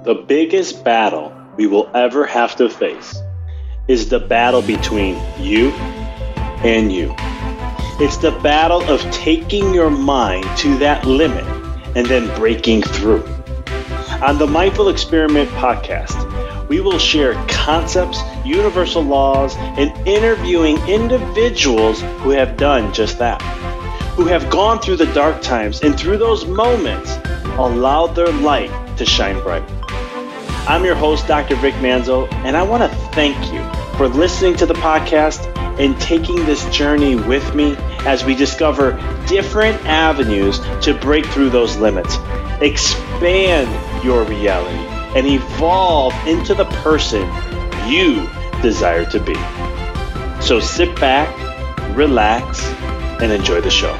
The biggest battle we will ever have to face is the battle between you and you. It's the battle of taking your mind to that limit and then breaking through. On the Mindful Experiment podcast, we will share concepts, universal laws, and interviewing individuals who have done just that, who have gone through the dark times and through those moments allowed their light to shine bright. I'm your host, Dr. Vic Manzo, and I want to thank you for listening to the podcast and taking this journey with me as we discover different avenues to break through those limits, expand your reality, and evolve into the person you desire to be. So sit back, relax, and enjoy the show.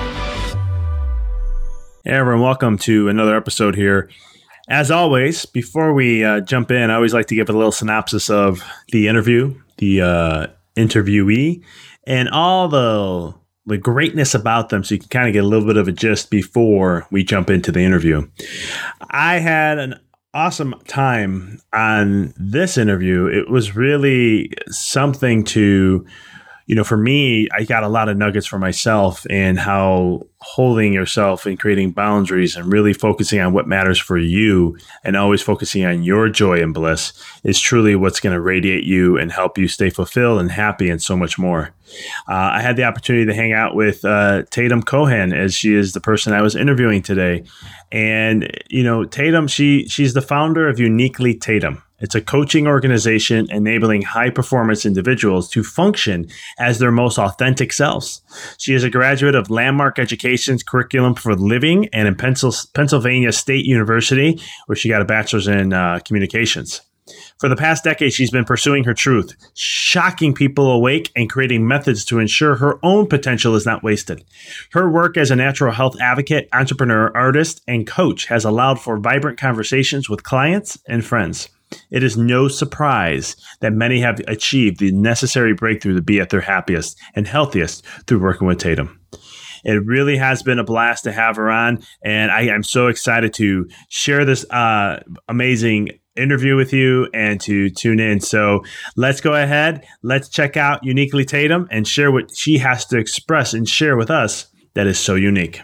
Hey everyone, welcome to another episode here. As always, before we jump in, I always like to give a little synopsis of the interview, the interviewee, and all the greatness about them so you can kind of get a little bit of a gist before we jump into the interview. I had an awesome time on this interview. It was really something to, for me, I got a lot of nuggets for myself in how holding yourself and creating boundaries and really focusing on what matters for you and always focusing on your joy and bliss is truly what's going to radiate you and help you stay fulfilled and happy and so much more. I had the opportunity to hang out with Tatum Cohen, as she is the person I was interviewing today. And, Tatum, she's the founder of Uniquely Tatum. It's a coaching organization enabling high-performance individuals to function as their most authentic selves. She is a graduate of Landmark Education's Curriculum for Living and in Pennsylvania State University, where she got a bachelor's in communications. For the past decade, she's been pursuing her truth, shocking people awake and creating methods to ensure her own potential is not wasted. Her work as a natural health advocate, entrepreneur, artist, and coach has allowed for vibrant conversations with clients and friends. It is no surprise that many have achieved the necessary breakthrough to be at their happiest and healthiest through working with Tatum. It really has been a blast to have her on, and I am so excited to share this amazing interview with you and to tune in. So let's go ahead. Let's check out Uniquely Tatum and share what she has to express and share with us that is so unique.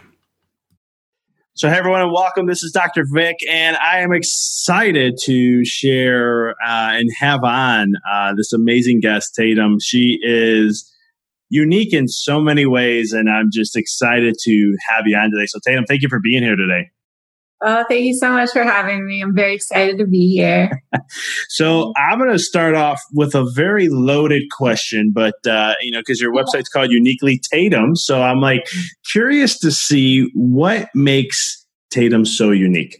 So, hey, everyone, and welcome. This is Dr. Vic, and I am excited to share and have on this amazing guest, Tatum. She is unique in so many ways, and I'm just excited to have you on today. So, Tatum, thank you for being here today. Thank you so much for having me. I'm very excited to be here. So I'm going to start off with a very loaded question, but, because your website's called Uniquely Tatum. So I'm curious to see what makes Tatum so unique.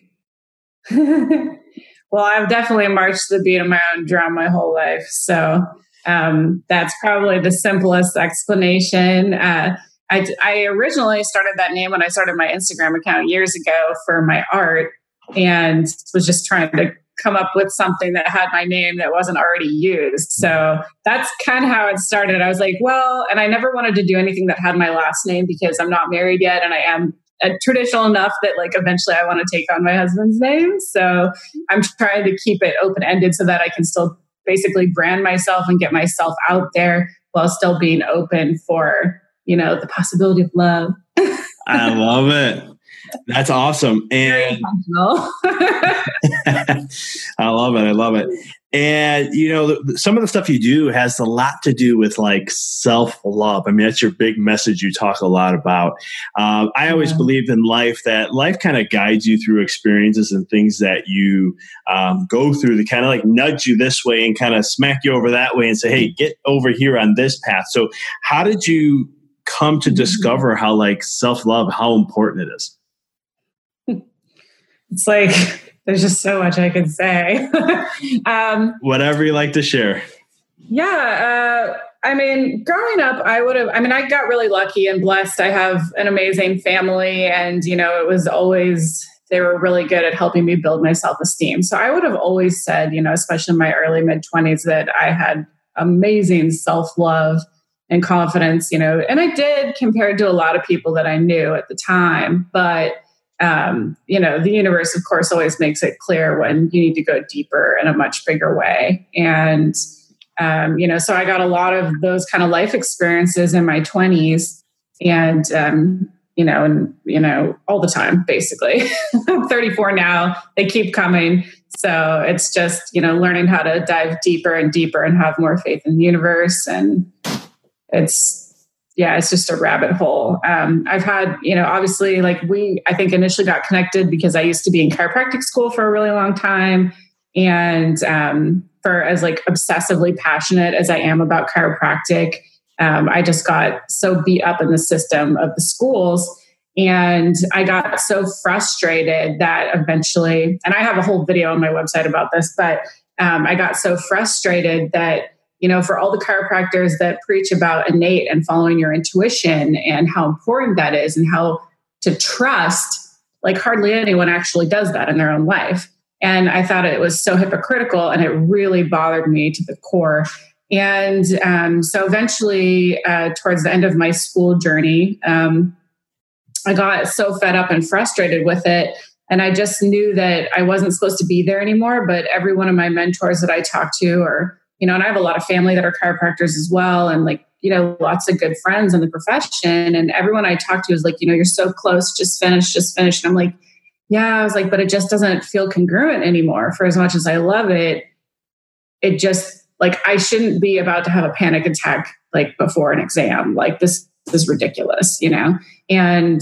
Well, I've definitely marched to the beat of my own drum my whole life. So that's probably the simplest explanation. I originally started that name when I started my Instagram account years ago for my art and was just trying to come up with something that had my name that wasn't already used. So that's kind of how it started. I was like, and I never wanted to do anything that had my last name because I'm not married yet. And I am traditional enough that eventually I want to take on my husband's name. So I'm trying to keep it open-ended so that I can still basically brand myself and get myself out there while still being open for the possibility of love. I love it. That's awesome. And I love it. And, some of the stuff you do has a lot to do with self-love. I mean, that's your big message you talk a lot about. I always believed in life that life kind of guides you through experiences and things that you go through to kind of nudge you this way and kind of smack you over that way and say, hey, get over here on this path. So how did you come to discover how self-love, how important it is? It's there's just so much I could say. Whatever you like to share. Yeah. Growing up, I got really lucky and blessed. I have an amazing family and, it was always, they were really good at helping me build my self-esteem. So I would have always said, especially in my early mid-20s, that I had amazing self-love and confidence, and I did compared to a lot of people that I knew at the time, but The universe, of course, always makes it clear when you need to go deeper in a much bigger way. And, so I got a lot of those kind of life experiences in my 20s and, all the time, basically. I'm 34 now. They keep coming. So it's just, learning how to dive deeper and deeper and have more faith in the universe. And it's just a rabbit hole. I've had, obviously I think initially got connected because I used to be in chiropractic school for a really long time. And for as obsessively passionate as I am about chiropractic, I just got so beat up in the system of the schools. And I got so frustrated that eventually, and I have a whole video on my website about this, but I got so frustrated that, for all the chiropractors that preach about innate and following your intuition and how important that is and how to trust, hardly anyone actually does that in their own life. And I thought it was so hypocritical and it really bothered me to the core. And so eventually, towards the end of my school journey, I got so fed up and frustrated with it. And I just knew that I wasn't supposed to be there anymore. But every one of my mentors that I talked to, or, and I have a lot of family that are chiropractors as well. And lots of good friends in the profession. And everyone I talked to was you're so close, just finish. And I'm like, yeah, I was like, but it just doesn't feel congruent anymore. For as much as I love it, it just I shouldn't be about to have a panic attack before an exam. This is ridiculous, And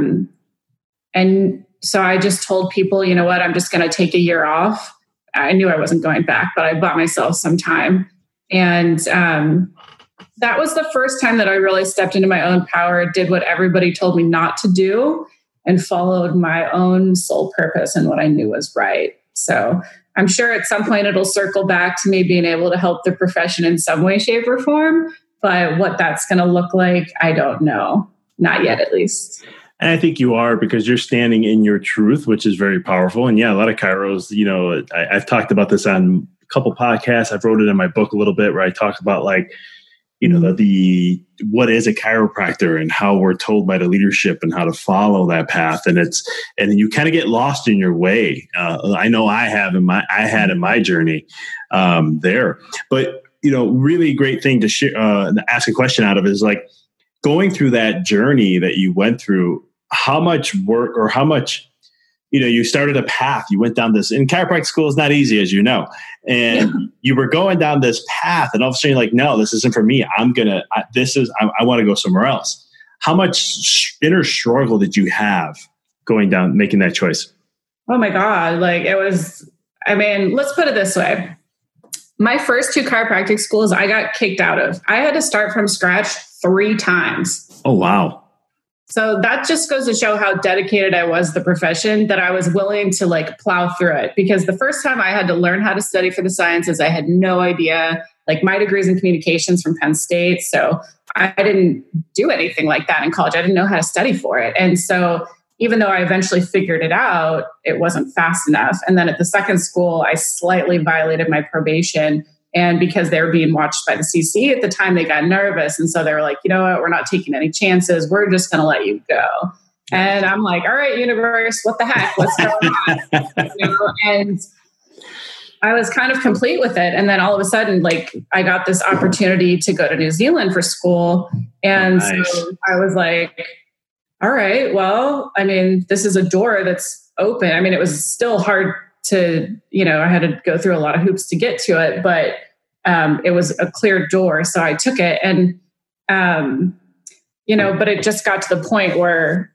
so I just told people, you know what, I'm just going to take a year off. I knew I wasn't going back, but I bought myself some time. And that was the first time that I really stepped into my own power, did what everybody told me not to do, and followed my own soul purpose and what I knew was right. So I'm sure at some point it'll circle back to me being able to help the profession in some way, shape, or form. But what that's going to look like, I don't know. Not yet, at least. And I think you are, because you're standing in your truth, which is very powerful. And yeah, a lot of chiros, I've talked about this on a couple podcasts. I've wrote it in my book a little bit where I talk about the what is a chiropractor and how we're told by the leadership and how to follow that path. And you kind of get lost in your way. I know I had in my journey there, but really great thing to share, ask a question out of is going through that journey that you went through, how much work or how much, you started a path, you went down this, and chiropractic school is not easy, as you know, and you were going down this path and all of a sudden you're like, no, this isn't for me. I want to go somewhere else. How much inner struggle did you have going down, making that choice? Oh my God. Let's put it this way. My first 2 chiropractic schools I got kicked out of. I had to start from scratch 3 times. Oh, wow. So that just goes to show how dedicated I was to the profession, that I was willing to plow through it. Because the first time I had to learn how to study for the sciences, I had no idea. My degree's in communications from Penn State. So I didn't do anything like that in college. I didn't know how to study for it. And so even though I eventually figured it out, it wasn't fast enough. And then at the second school, I slightly violated my probation. And because they were being watched by the CC at the time, they got nervous. And so they were like, you know what, we're not taking any chances. We're just going to let you go. And I'm like, all right, universe, what the heck? What's going on? And I was kind of complete with it. And then all of a sudden, I got this opportunity to go to New Zealand for school. And nice. So I was like, all right, well, this is a door that's open. It was still hard to, I had to go through a lot of hoops to get to it, but it was a clear door. So I took it and, but it just got to the point where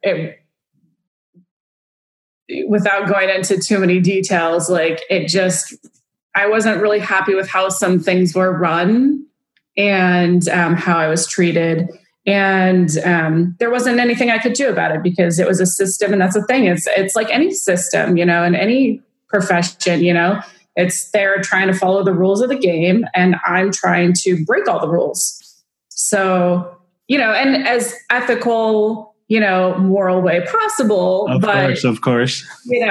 without going into too many details, I wasn't really happy with how some things were run and how I was treated. And there wasn't anything I could do about it because it was a system. And that's the thing. It's like any system, in any profession, it's they're trying to follow the rules of the game and I'm trying to break all the rules. So, and as ethical, moral way possible. Of course.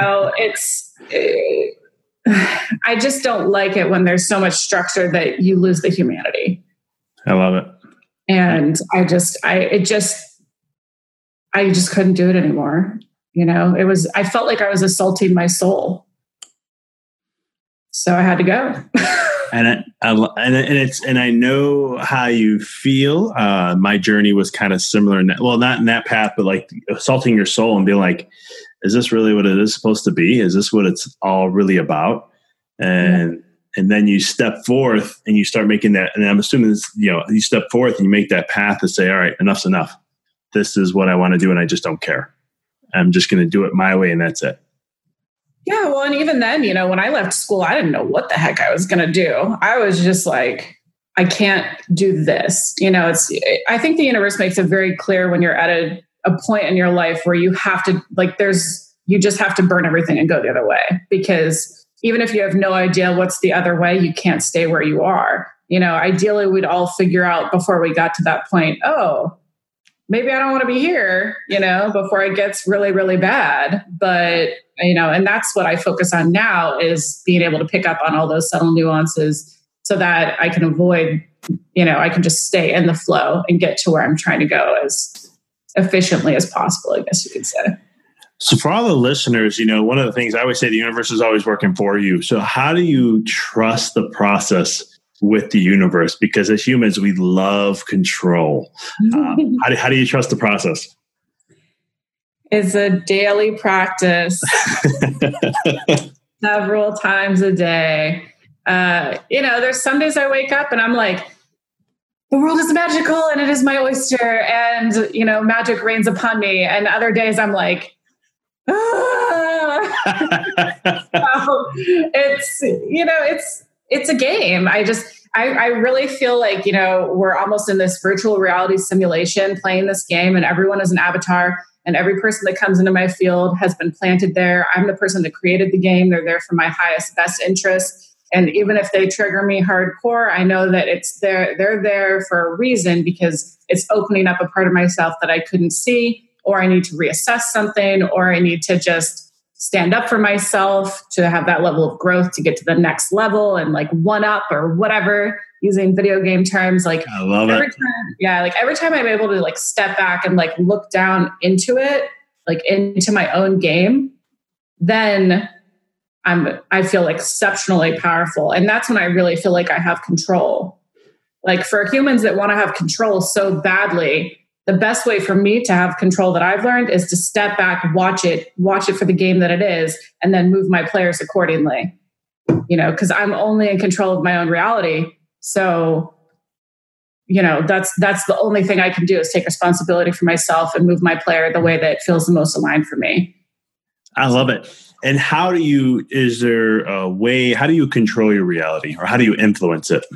I just don't like it when there's so much structure that you lose the humanity. I love it. And I just couldn't do it anymore. I felt like I was assaulting my soul. So I had to go. And I know how you feel. My journey was kind of similar in that, well, not in that path, but like assaulting your soul and being like, is this really what it is supposed to be? Is this what it's all really about? And then you step forth and you start making that. And I'm assuming this, you step forth and you make that path to say, all right, enough's enough. This is what I want to do. And I just don't care. I'm just going to do it my way. And that's it. Yeah, well, and even then, when I left school, I didn't know what the heck I was going to do. I was just like, I can't do this. I think the universe makes it very clear when you're at a point in your life where you have to, you just have to burn everything and go the other way. Because even if you have no idea what's the other way, you can't stay where you are. Ideally, we'd all figure out before we got to that point, oh, maybe I don't want to be here, before it gets really, really bad. But, and that's what I focus on now, is being able to pick up on all those subtle nuances so that I can avoid, I can just stay in the flow and get to where I'm trying to go as efficiently as possible, I guess you could say. So for all the listeners, one of the things I always say, the universe is always working for you. So how do you trust the process with the universe? Because as humans, we love control. How do you trust the process? It's a daily practice, several times a day. There's some days I wake up and I'm like, the world is magical and it is my oyster, and magic rains upon me. And other days I'm like, so it's a game. I really feel like, we're almost in this virtual reality simulation playing this game, and everyone is an avatar, and every person that comes into my field has been planted there. I'm the person that created the game. They're there for my highest, best interest. And even if they trigger me hardcore, I know that they're there for a reason, because it's opening up a part of myself that I couldn't see, or I need to reassess something, or I need to just stand up for myself to have that level of growth to get to the next level and like one up or whatever, using video game terms. Like I love every time I'm able to like step back and like look down into it, like into my own game, then I feel exceptionally powerful. And that's when I really feel like I have control. Like for humans that want to have control so badly, the best way for me to have control that I've learned is to step back, watch it for the game that it is, and then move my players accordingly. Because I'm only in control of my own reality. So, that's the only thing I can do, is take responsibility for myself and move my player the way that feels the most aligned for me. I love it. And how do you control your reality, or how do you influence it?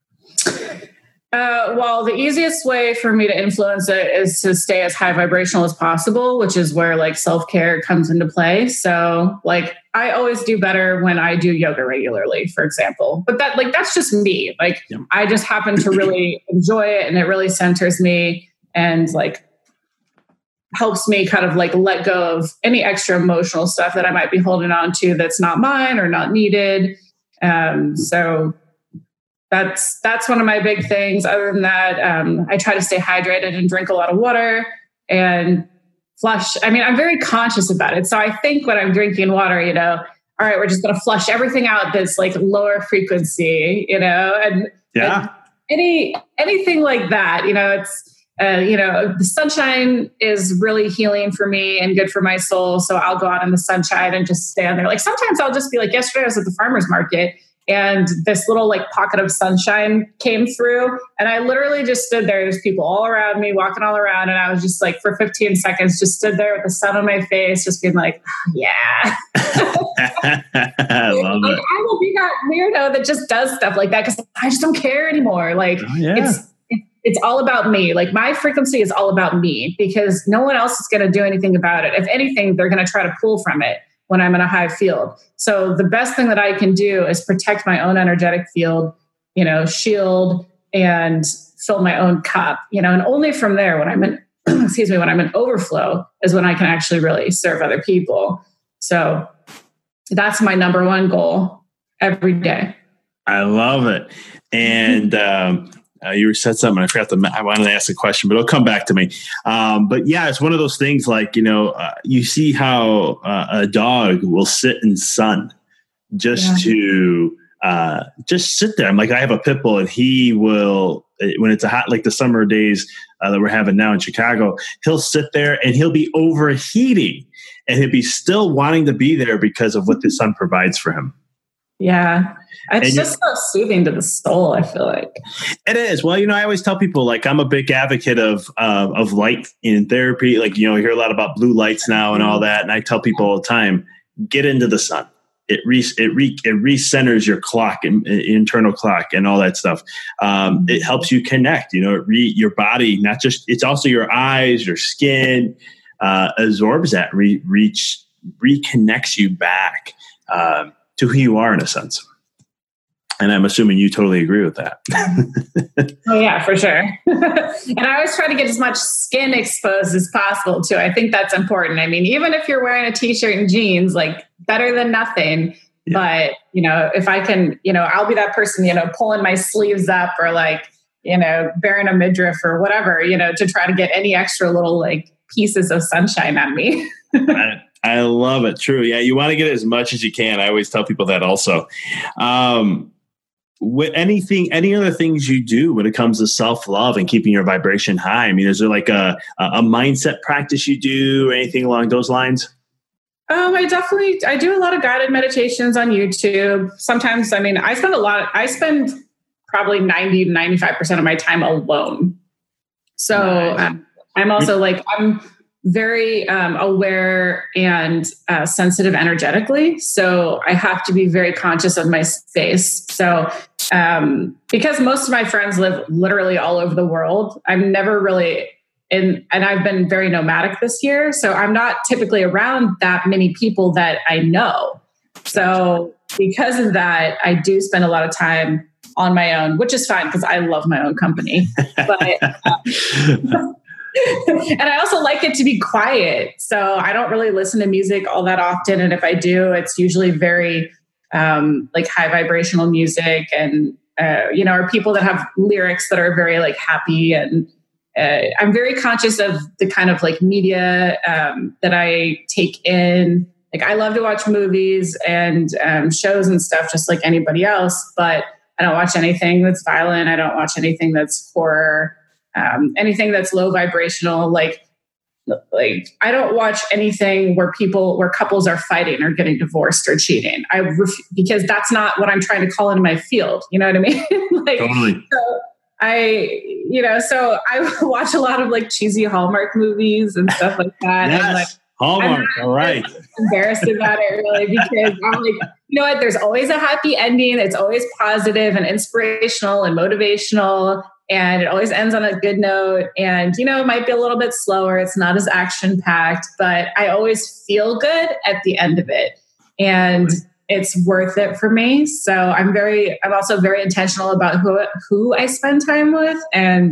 Well, the easiest way for me to influence it is to stay as high vibrational as possible, which is where like self-care comes into play. So like I always do better when I do yoga regularly, for example, but that's just me. Like I just happen to really enjoy it, and it really centers me and like helps me kind of like let go of any extra emotional stuff that I might be holding on to that's not mine or not needed. So that's one of my big things. Other than that, I try to stay hydrated and drink a lot of water and flush. I mean, I'm very conscious about it. So I think when I'm drinking water, all right, we're just going to flush everything out that's like lower frequency, and anything like that, it's, the sunshine is really healing for me and good for my soul. So I'll go out in the sunshine and just stand there. Like sometimes I'll just be like, yesterday I was at the farmer's market and this little like pocket of sunshine came through, and I literally just stood there. There's people all around me, walking all around. And I was just like, for 15 seconds, just stood there with the sun on my face, just being like, yeah. I love it. I will be that weirdo that just does stuff like that, because I just don't care anymore. Like it's all about me. Like my frequency is all about me, because no one else is going to do anything about it. If anything, they're going to try to pull from it when I'm in a high field. So the best thing that I can do is protect my own energetic field, shield and fill my own cup, and only from there, when I'm in, when I'm in overflow is when I can actually really serve other people. So that's my number one goal every day. I love it. And, You said something. I wanted to ask a question, but it'll come back to me. But yeah, it's one of those things like, you see how a dog will sit in sun just to just sit there. I'm like, I have a pit bull and he will, when it's a hot, like the summer days that we're having now in Chicago, he'll sit there and he'll be overheating and he'll be still wanting to be there because of what the sun provides for him. Yeah. It's just so soothing to the soul, I feel like. It is. Well, I always tell people, like, I'm a big advocate of light in therapy. Like, you hear a lot about blue lights now and all that. And I tell people all the time, get into the sun. It recenters your clock and internal clock and all that stuff. It helps you connect, your body, not just, it's also your eyes, your skin, absorbs that, reconnects you back to who you are in a sense. And I'm assuming you totally agree with that. Oh, yeah, for sure. And I always try to get as much skin exposed as possible, too. I think that's important. I mean, even if you're wearing a T-shirt and jeans, like, better than nothing. Yeah. But, if I can, I'll be that person, pulling my sleeves up or like, bearing a midriff or whatever, to try to get any extra little, like, pieces of sunshine on me. I love it. True. Yeah. You want to get as much as you can. I always tell people that also. Any other things you do when it comes to self-love and keeping your vibration high? I mean, is there like a mindset practice you do or anything along those lines? I do a lot of guided meditations on YouTube. Sometimes, I spend probably 90 to 95% of my time alone. So nice. I'm also I'm very aware and sensitive energetically. So I have to be very conscious of my space. So because most of my friends live literally all over the world, I'm never really and I've been very nomadic this year. So I'm not typically around that many people that I know. So because of that, I do spend a lot of time on my own, which is fine because I love my own company. But and I also like it to be quiet. So I don't really listen to music all that often. And if I do, it's usually very high vibrational music and, or people that have lyrics that are very like happy. And I'm very conscious of the kind of like media that I take in. Like I love to watch movies and shows and stuff just like anybody else, but I don't watch anything that's violent. I don't watch anything that's horror. Anything that's low vibrational, like I don't watch anything where couples are fighting or getting divorced or cheating. Because that's not what I'm trying to call into my field. You know what I mean? Totally. So I watch a lot of like cheesy Hallmark movies and stuff like that. Yes. And like, Hallmark. All right. Embarrassed about it really because I'm like, you know what? There's always a happy ending. It's always positive and inspirational and motivational. And it always ends on a good note. And, it might be a little bit slower. It's not as action-packed, but I always feel good at the end of it. And it's worth it for me. So I'm also very intentional about who I spend time with. And,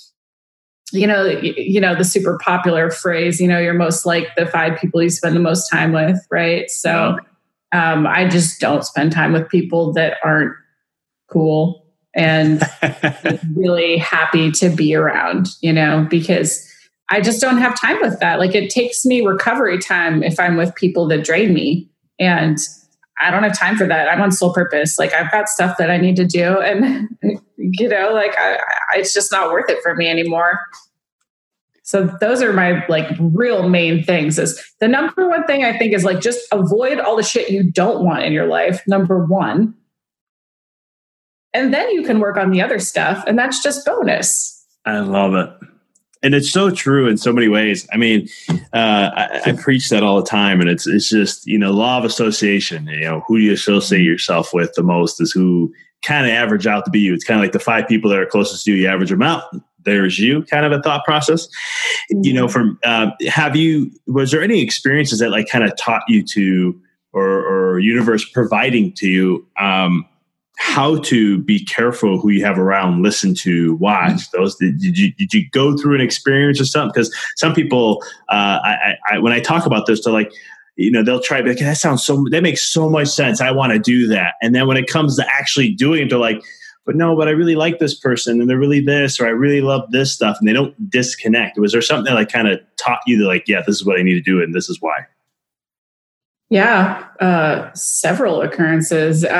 the super popular phrase, you're most like the 5 people you spend the most time with. Right. So I just don't spend time with people that aren't cool. And really happy to be around, because I just don't have time with that. Like it takes me recovery time if I'm with people that drain me, and I don't have time for that. I'm on soul purpose. Like I've got stuff that I need to do, and it's just not worth it for me anymore. So those are my like real main things. Is the number one thing I think is like just avoid all the shit you don't want in your life. Number one. And then you can work on the other stuff. And that's just bonus. I love it. And it's so true in so many ways. I mean, I preach that all the time. And it's just, law of association. Who do you associate yourself with the most is who kind of average out to be you. It's kind of like the 5 people that are closest to you. You average them out. There's you, kind of a thought process. Was there any experiences that like kind of taught you to, or universe providing to you, how to be careful who you have around, listen to, watch those? Did you go through an experience or something? Because some people, when I talk about this, they're like, they'll try to be like, that makes so much sense. I want to do that. And then when it comes to actually doing it, they're like, but I really like this person and they're really this, or I really love this stuff, and they don't disconnect. Was there something that like kind of taught you that like, yeah, this is what I need to do and this is why? Yeah, several occurrences. First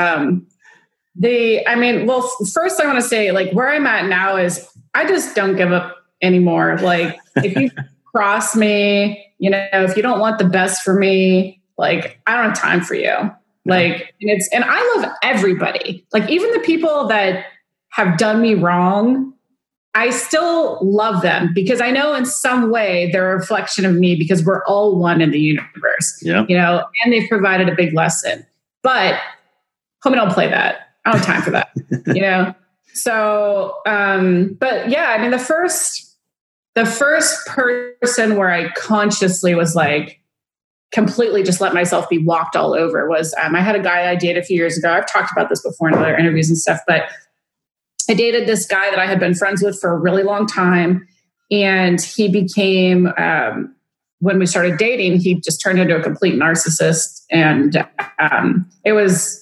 I want to say like where I'm at now is I just don't give up anymore. Like if you cross me, if you don't want the best for me, like I don't have time for you. Like, and I love everybody. Like even the people that have done me wrong, I still love them because I know in some way they're a reflection of me because we're all one in the universe, and they've provided a big lesson. But homie, don't play that. I don't have time for that, So, but yeah, I mean, the first person where I consciously was like, completely just let myself be walked all over was, I had a guy I dated a few years ago. I've talked about this before in other interviews and stuff, but I dated this guy that I had been friends with for a really long time. And he became, when we started dating, he just turned into a complete narcissist. And it was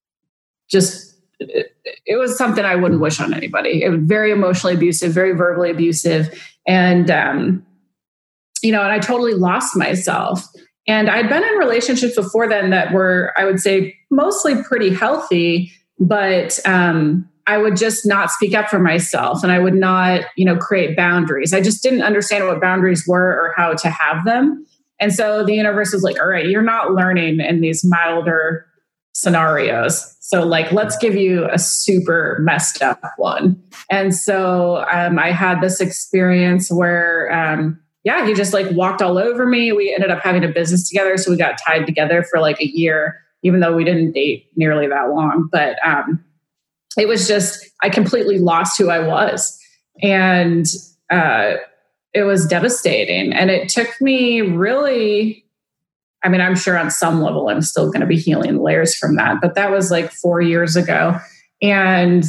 something I wouldn't wish on anybody. It was very emotionally abusive, very verbally abusive. And, and I totally lost myself. And I'd been in relationships before then that were, I would say, mostly pretty healthy, but I would just not speak up for myself and I would not, create boundaries. I just didn't understand what boundaries were or how to have them. And so the universe was like, all right, you're not learning in these milder scenarios. So like, let's give you a super messed up one. And so I had this experience where, he just like walked all over me. We ended up having a business together. So we got tied together for like a year, even though we didn't date nearly that long. But it was just, I completely lost who I was. And it was devastating. And it took me really, I'm sure on some level, I'm still going to be healing layers from that. But that was like 4 years ago. And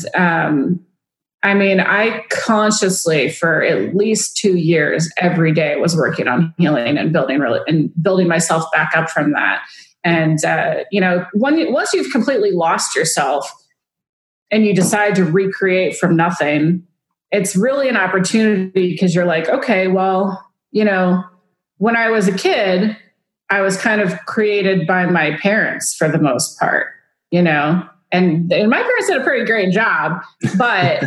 I consciously for at least 2 years, every day was working on healing and building myself back up from that. And, once you've completely lost yourself and you decide to recreate from nothing, it's really an opportunity because you're like, okay, well, when I was a kid, I was kind of created by my parents for the most part, and my parents did a pretty great job, but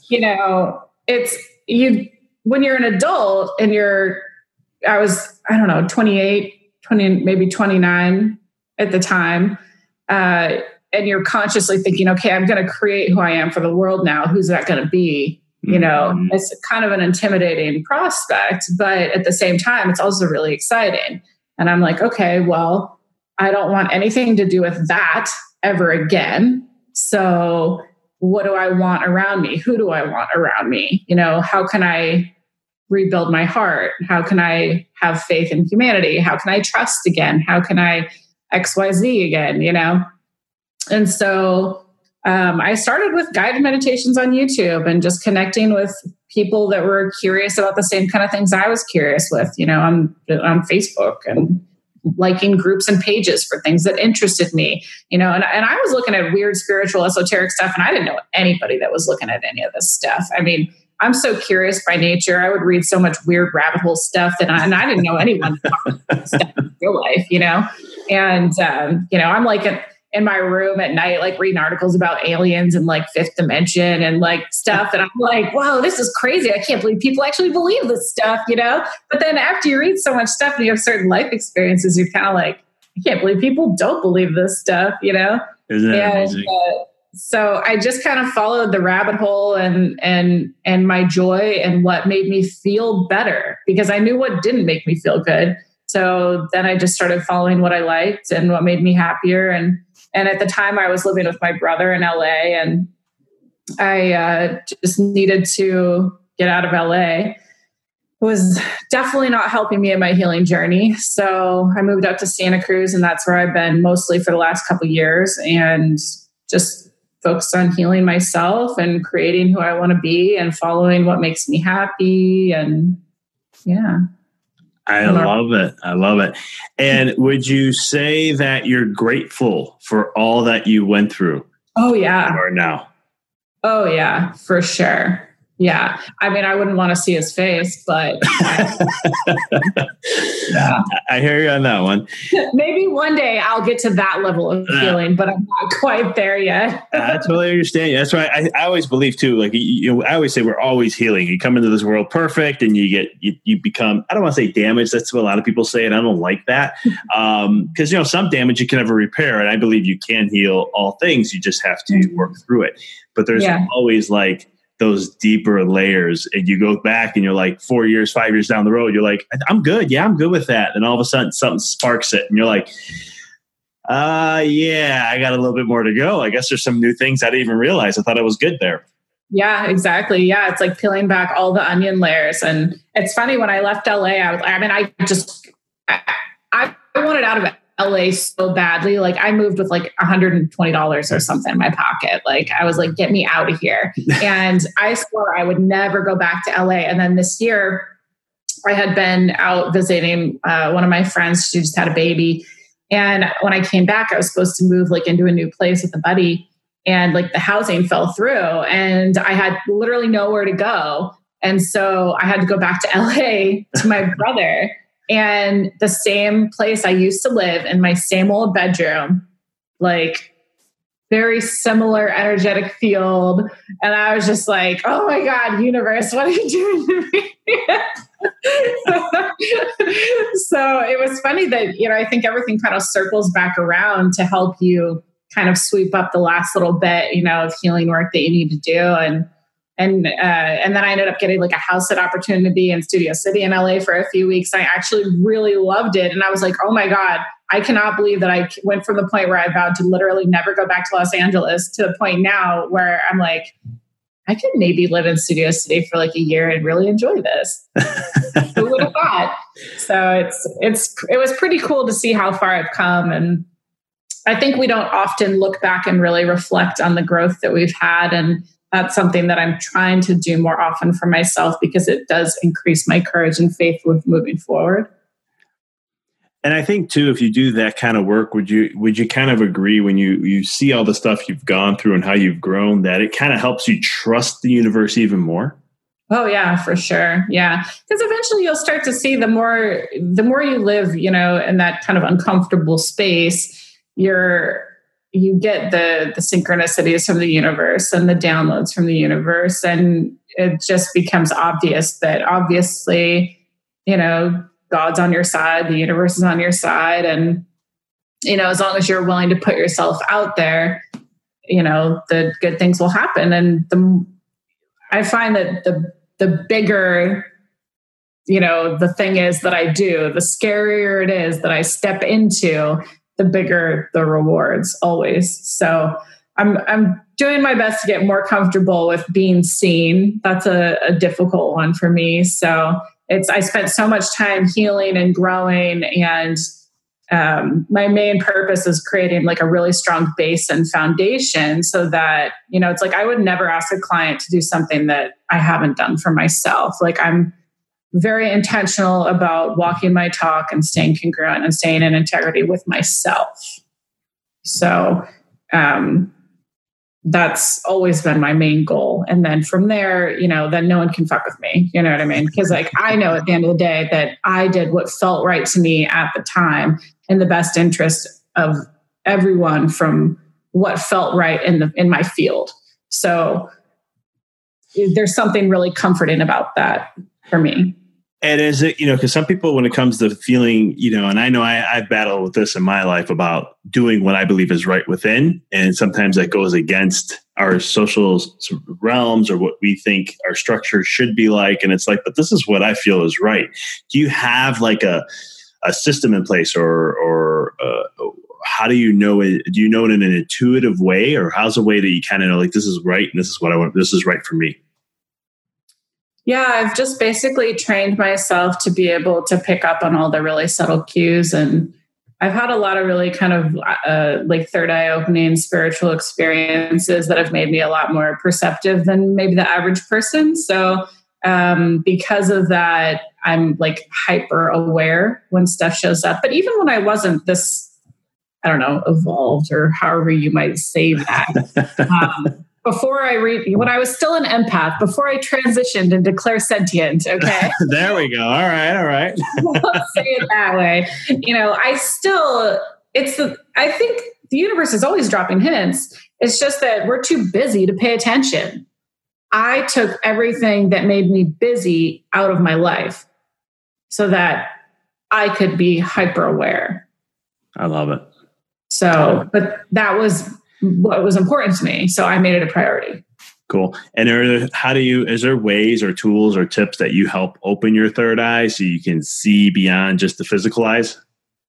it's when you're an adult and I was 28, 20, maybe 29 at the time. And you're consciously thinking, okay, I'm going to create who I am for the world now. Who's that going to be? It's kind of an intimidating prospect, but at the same time, it's also really exciting. And I'm like, okay, well, I don't want anything to do with that ever again. So what do I want around me? Who do I want around me? How can I rebuild my heart? How can I have faith in humanity? How can I trust again? How can I XYZ again? And so I started with guided meditations on YouTube and just connecting with people that were curious about the same kind of things I was curious with, on Facebook and liking groups and pages for things that interested me, and I was looking at weird spiritual esoteric stuff and I didn't know anybody that was looking at any of this stuff. I'm so curious by nature. I would read so much weird rabbit hole stuff and I didn't know anyone stuff in real life, and, I'm like in my room at night, like reading articles about aliens and like fifth dimension and like stuff. And I'm like, whoa, this is crazy. I can't believe people actually believe this stuff, But then after you read so much stuff and you have certain life experiences, you're kind of like, I can't believe people don't believe this stuff, Isn't that amazing? So I just kind of followed the rabbit hole and my joy and what made me feel better because I knew what didn't make me feel good. So then I just started following what I liked and what made me happier. And at the time I was living with my brother in LA and I just needed to get out of LA. It was definitely not helping me in my healing journey. So I moved up to Santa Cruz and that's where I've been mostly for the last couple of years and just focused on healing myself and creating who I want to be and following what makes me happy. And yeah. I love it. I love it. And would you say that you're grateful for all that you went through? Oh, yeah. Or now? Oh yeah, for sure. Yeah. I mean, I wouldn't want to see his face, but yeah. I hear you on that one. Maybe one day I'll get to that level of healing, but I'm not quite there yet. I totally understand. That's why I always believe too, like, I always say we're always healing. You come into this world perfect and you become, I don't want to say damaged. That's what a lot of people say. And I don't like that. Cause some damage you can never repair. And I believe you can heal all things. You just have to work through it. But there's always like those deeper layers, and you go back and you're like 4 years, 5 years down the road, you're like, I'm good. Yeah, I'm good with that. And all of a sudden something sparks it. And you're like, yeah, I got a little bit more to go. I guess there's some new things I didn't even realize. I thought I was good there. Yeah, exactly. Yeah. It's like peeling back all the onion layers. And it's funny, when I left LA, I wanted out of LA so badly. Like, I moved with like $120 or something in my pocket. Like, I was like, get me out of here. And I swore I would never go back to LA. And then this year I had been out visiting one of my friends. She just had a baby. And when I came back, I was supposed to move like into a new place with a buddy, and like the housing fell through and I had literally nowhere to go. And so I had to go back to LA to my brother. And the same place I used to live, in my same old bedroom, like very similar energetic field. And I was just like, oh my God, universe, what are you doing to me? So it was funny that, I think everything kind of circles back around to help you kind of sweep up the last little bit, of healing work that you need to do. And then I ended up getting like a house sit opportunity in Studio City in LA for a few weeks. I actually really loved it. And I was like, oh my God, I cannot believe that I went from the point where I vowed to literally never go back to Los Angeles to the point now where I'm like, I could maybe live in Studio City for like a year and really enjoy this. Who would have thought? So it was pretty cool to see how far I've come. And I think we don't often look back and really reflect on the growth that we've had. And that's something that I'm trying to do more often for myself, because it does increase my courage and faith with moving forward. And I think too, if you do that kind of work, would you kind of agree, when you see all the stuff you've gone through and how you've grown, that it kind of helps you trust the universe even more? Oh yeah, for sure. Yeah. Because eventually you'll start to see the more you live, in that kind of uncomfortable space, you get the synchronicities from the universe and the downloads from the universe. And it just becomes obvious that obviously, God's on your side, the universe is on your side. And, as long as you're willing to put yourself out there, the good things will happen. And I find that the bigger, the thing is that I do, the scarier it is that I step into, the bigger the rewards always. So I'm doing my best to get more comfortable with being seen. That's a difficult one for me. So I spent so much time healing and growing, and my main purpose is creating like a really strong base and foundation, so that, it's like, I would never ask a client to do something that I haven't done for myself. Like, I'm very intentional about walking my talk and staying congruent and staying in integrity with myself. So that's always been my main goal. And then from there, then no one can fuck with me. You know what I mean? Because like, I know at the end of the day that I did what felt right to me at the time, in the best interest of everyone, from what felt right in my field. So there's something really comforting about that for me. And is it, because some people, when it comes to feeling, and I know I've battled with this in my life about doing what I believe is right within. And sometimes that goes against our social realms or what we think our structure should be like. And it's like, but this is what I feel is right. Do you have like a system in place, or how do you know it? Do you know it in an intuitive way, or how's a way that you kind of know, like, this is right and this is what I want, this is right for me? Yeah, I've just basically trained myself to be able to pick up on all the really subtle cues. And I've had a lot of really kind of like third eye opening spiritual experiences that have made me a lot more perceptive than maybe the average person. So because of that, I'm like hyper aware when stuff shows up. But even when I wasn't this, I don't know, evolved, or however you might say that, before when I was still an empath, before I transitioned into clairsentient. Okay. There we go. All right. Let's say it that way. I think the universe is always dropping hints. It's just that we're too busy to pay attention. I took everything that made me busy out of my life so that I could be hyper aware. I love it. So, but that was what was important to me. So I made it a priority. Cool. And is there ways or tools or tips that you help open your third eye so you can see beyond just the physical eyes?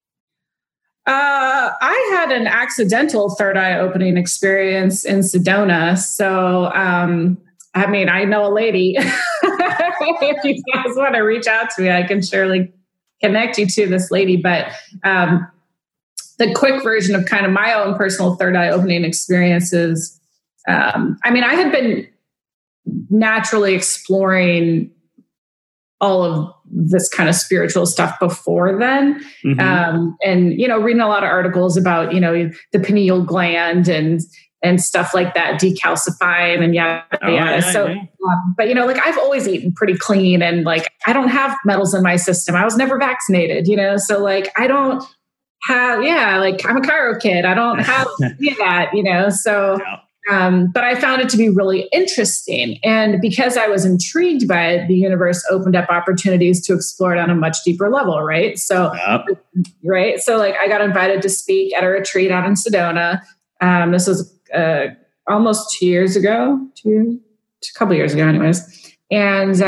I had an accidental third eye opening experience in Sedona. So, I know a lady. If you guys want to reach out to me, I can surely connect you to this lady. But the quick version of kind of my own personal third eye opening experiences, I had been naturally exploring all of this kind of spiritual stuff before then. Mm-hmm. And reading a lot of articles about, the pineal gland and stuff like that, decalcifying and yada, yada. But I've always eaten pretty clean and I don't have metals in my system. I was never vaccinated, so I don't have, I'm a Cairo kid. I don't have any of that, so. But I found it to be really interesting. And because I was intrigued by it, the universe opened up opportunities to explore it on a much deeper level, right? So, right. So I got invited to speak at a retreat out in Sedona. This was almost 2 years ago, a couple years ago anyways. And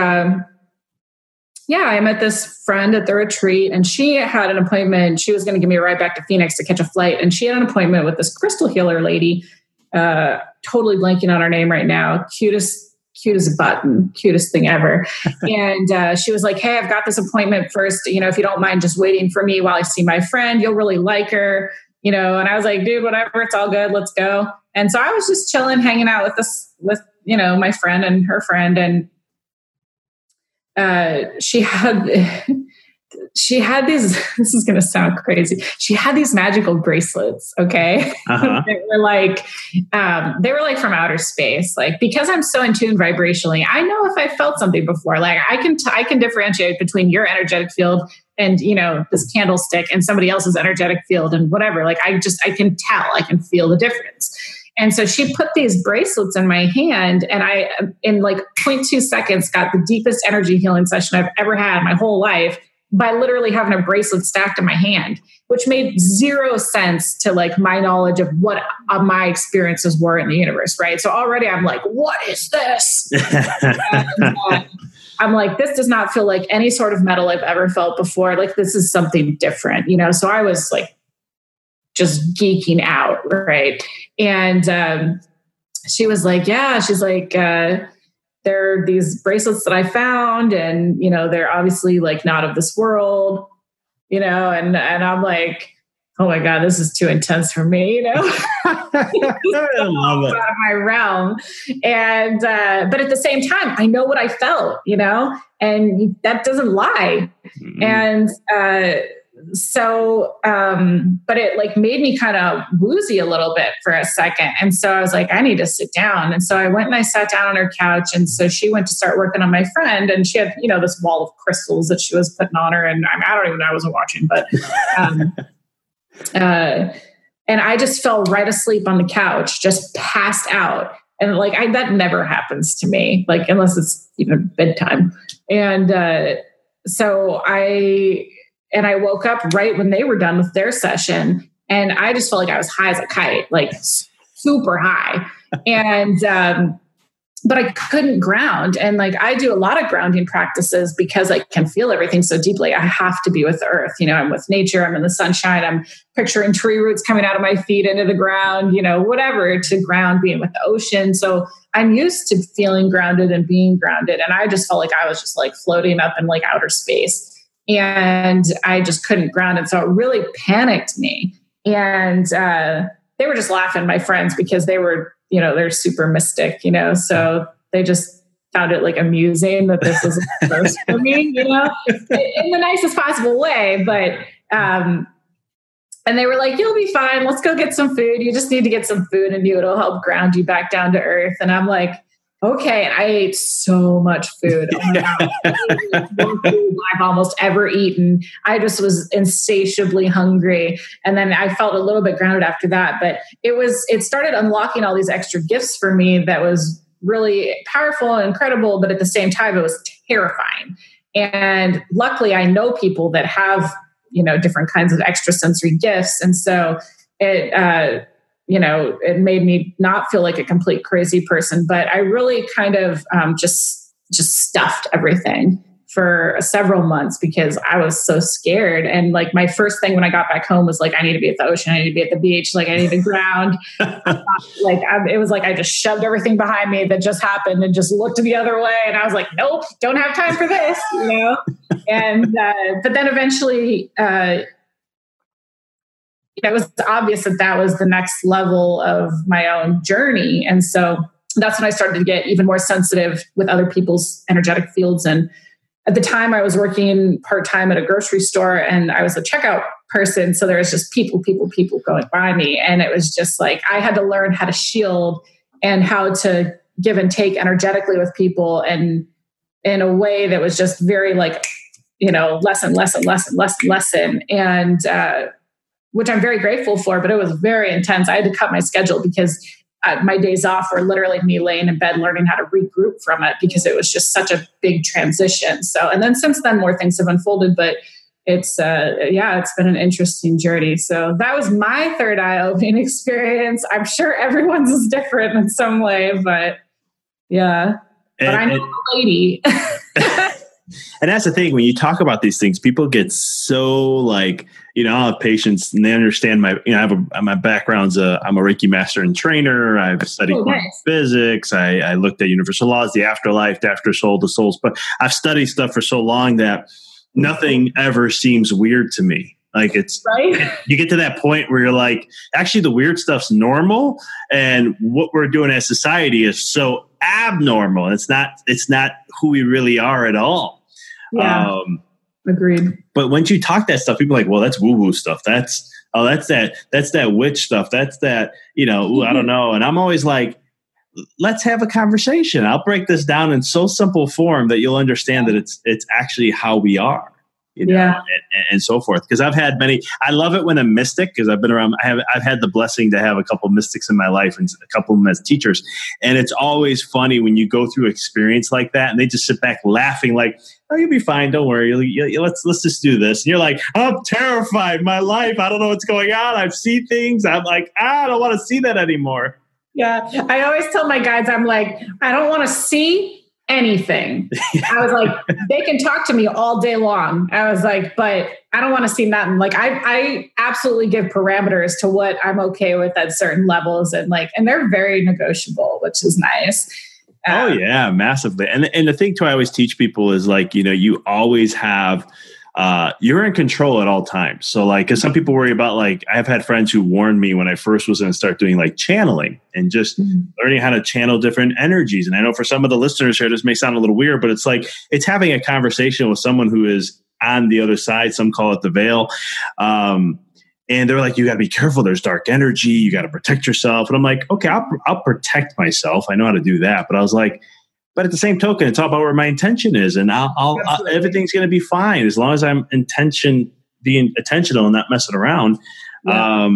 I met this friend at the retreat and she had an appointment. She was going to give me a ride back to Phoenix to catch a flight. And she had an appointment with this crystal healer lady. Totally blanking on her name right now. Cutest button, cutest thing ever. And she was like, "Hey, I've got this appointment first. If you don't mind just waiting for me while I see my friend, you'll really like her." And I was like, "Dude, whatever, it's all good. Let's go." And so I was just chilling, hanging out with my friend and her friend, and she had these, this is going to sound crazy. She had these magical bracelets. Okay. Uh-huh. they were from outer space. Because I'm so in tune vibrationally, I know if I felt something before, I can differentiate between your energetic field and, this candlestick and somebody else's energetic field and whatever. I can tell, I can feel the difference. And so she put these bracelets in my hand and I, in 0.2 seconds, got the deepest energy healing session I've ever had in my whole life, by literally having a bracelet stacked in my hand, which made zero sense to my knowledge of what my experiences were in the universe. Right. So already I'm like, what is this? I'm like, this does not feel like any sort of metal I've ever felt before. This is something different, So I was just geeking out. Right. And, she was like, yeah, she's like, there are these bracelets that I found and, they're obviously not of this world, and I'm like, oh my God, this is too intense for me, I love it. Out of my realm. And, but at the same time, I know what I felt, and that doesn't lie. Mm-hmm. And, but it made me kind of woozy a little bit for a second. And so I was like, I need to sit down. And so I went and I sat down on her couch. And so she went to start working on my friend and she had, this wall of crystals that she was putting on her. And I don't even know, I wasn't watching, but, and I just fell right asleep on the couch, just passed out. And that never happens to me, unless it's even bedtime. And, so I woke up right when they were done with their session and I just felt like I was high as a kite, super high. And, but I couldn't ground. And I do a lot of grounding practices because I can feel everything so deeply. I have to be with the earth. I'm with nature. I'm in the sunshine. I'm picturing tree roots coming out of my feet into the ground, whatever to ground, being with the ocean. So I'm used to feeling grounded and being grounded. And I just felt like I was just floating up in outer space. And I just couldn't ground it. So it really panicked me. And they were just laughing, my friends, because they were, they're super mystic, so they just found it amusing that this was a first for me, in the nicest possible way. But And they were like, you'll be fine. Let's go get some food. You just need to get some food and it'll help ground you back down to earth. And I'm like, okay. I ate so much food. Oh my God. More food I've almost ever eaten. I just was insatiably hungry. And then I felt a little bit grounded after that. But it started unlocking all these extra gifts for me that was really powerful and incredible. But at the same time, it was terrifying. And luckily, I know people that have, different kinds of extrasensory gifts. And so it made me not feel like a complete crazy person, but I really kind of just stuffed everything for several months because I was so scared. And like my first thing when I got back home was like, I need to be at the ocean. I need to be at the beach. Like I need to ground. It was like, I just shoved everything behind me that just happened and just looked the other way. And I was like, nope, don't have time for this, And, but then eventually, it was obvious that was the next level of my own journey. And so that's when I started to get even more sensitive with other people's energetic fields. And at the time I was working part-time at a grocery store and I was a checkout person. So there was just people going by me. And it was just like, I had to learn how to shield and how to give and take energetically with people. And in a way that was just very like, lesson. And, which I'm very grateful for, but it was very intense. I had to cut my schedule because my days off were literally me laying in bed, learning how to regroup from it because it was just such a big transition. So, and then since then more things have unfolded, but it's been an interesting journey. So that was my third eye-opening experience. I'm sure everyone's is different in some way, but yeah, but I know a lady. And that's the thing, when you talk about these things, people get so like, I have patients and they understand my background's I'm a Reiki master and trainer. I've studied quantum physics. I looked at universal laws, the afterlife, the after soul, the souls, but I've studied stuff for so long that nothing ever seems weird to me. Like it's right. You get to that point where you're like, actually the weird stuff's normal. And what we're doing as society is so abnormal. It's not who we really are at all. Yeah. Agreed. But once you talk that stuff, people are like, well, that's woo-woo stuff. That's that witch stuff. That's that, I don't know. And I'm always like, let's have a conversation. I'll break this down in so simple form that you'll understand that it's actually how we are, and so forth. Because I've had I love it when a mystic, because I've been around, I've had the blessing to have a couple of mystics in my life and a couple of them as teachers. And it's always funny when you go through experience like that and they just sit back laughing like, oh, you'll be fine. Don't worry. Let's just do this. And you're like, I'm terrified. My life. I don't know what's going on. I've seen things. I'm like, I don't want to see that anymore. Yeah. I always tell my guides, I'm like, I don't want to see anything. I was like, they can talk to me all day long. I was like, but I don't want to see nothing. Like I absolutely give parameters to what I'm okay with at certain levels. And they're very negotiable, which is nice. Oh yeah, massively. And the thing too, I always teach people is like, you always have, you're in control at all times. So like, cause some people worry about like, I've had friends who warned me when I first was going to start doing like channeling and just learning how to channel different energies. And I know for some of the listeners here, this may sound a little weird, but it's like, it's having a conversation with someone who is on the other side. Some call it the veil. And they're like, you got to be careful. There's dark energy. You got to protect yourself. And I'm like, okay, I'll protect myself. I know how to do that. But I was like, but at the same token, it's all about where my intention is. And I'll everything's going to be fine as long as I'm being intentional and not messing around. Yeah.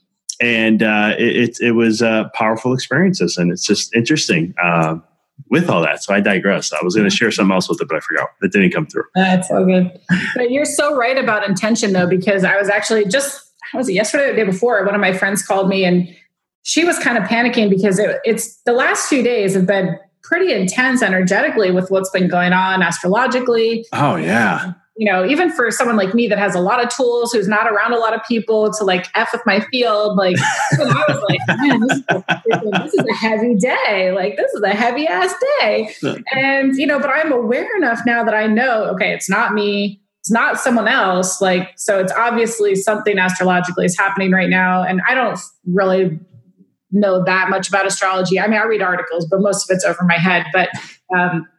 It was powerful experiences. And it's just interesting with all that. So I digress. I was going to share something else with it, but I forgot. That didn't come through. That's so good. But you're so right about intention, though, because I was actually was it yesterday or the day before? One of my friends called me and she was kind of panicking because it's the last few days have been pretty intense energetically with what's been going on astrologically. Oh, yeah. Even for someone like me that has a lot of tools, who's not around a lot of people to like F with my field, like I was like, man, this is a heavy day. Like this is a heavy ass day. And, but I'm aware enough now that I know, okay, it's not me. It's not someone else. Like, so it's obviously something astrologically is happening right now. And I don't really know that much about astrology. I mean, I read articles, but most of it's over my head. But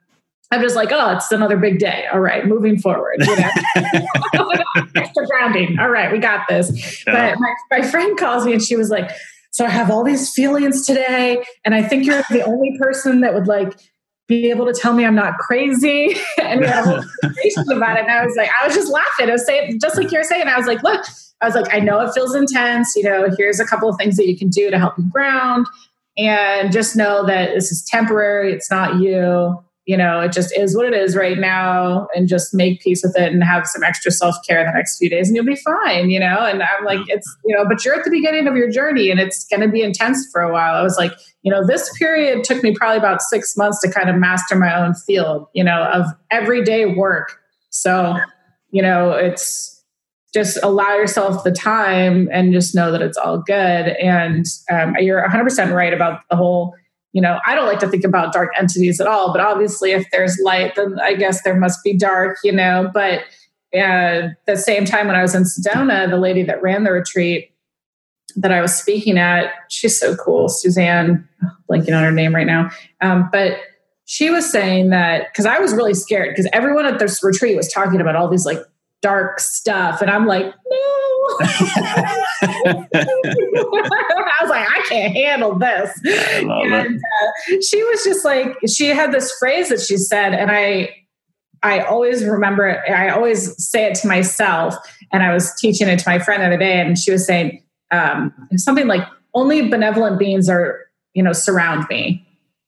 I'm just like, oh, it's another big day. All right, moving forward. Extra grounding. All right, we got this. Yeah. But my friend calls me and she was like, so I have all these feelings today, and I think you're the only person that would like be able to tell me I'm not crazy. And we had a whole conversation about it. And I was just laughing. I was saying, just like you're saying, I was like, look, I know it feels intense. Here's a couple of things that you can do to help you ground, and just know that this is temporary. It's not you. It just is what it is right now, and just make peace with it and have some extra self-care the next few days and you'll be fine, and I'm like, it's, but you're at the beginning of your journey and it's going to be intense for a while. I was like, this period took me probably about 6 months to kind of master my own field, of everyday work. So, it's just allow yourself the time and just know that it's all good. And you're 100% right about the whole, I don't like to think about dark entities at all, but obviously if there's light, then I guess there must be dark, but at the same time, when I was in Sedona, the lady that ran the retreat that I was speaking at, she's so cool. Suzanne, blanking on her name right now. But she was saying that, because I was really scared, because everyone at this retreat was talking about all these like dark stuff. And I'm like, no. I was like, I can't handle this. And she was just like, she had this phrase that she said, and I always remember it. I always say it to myself. And I was teaching it to my friend the other day, and she was saying something like, only benevolent beings are, surround me.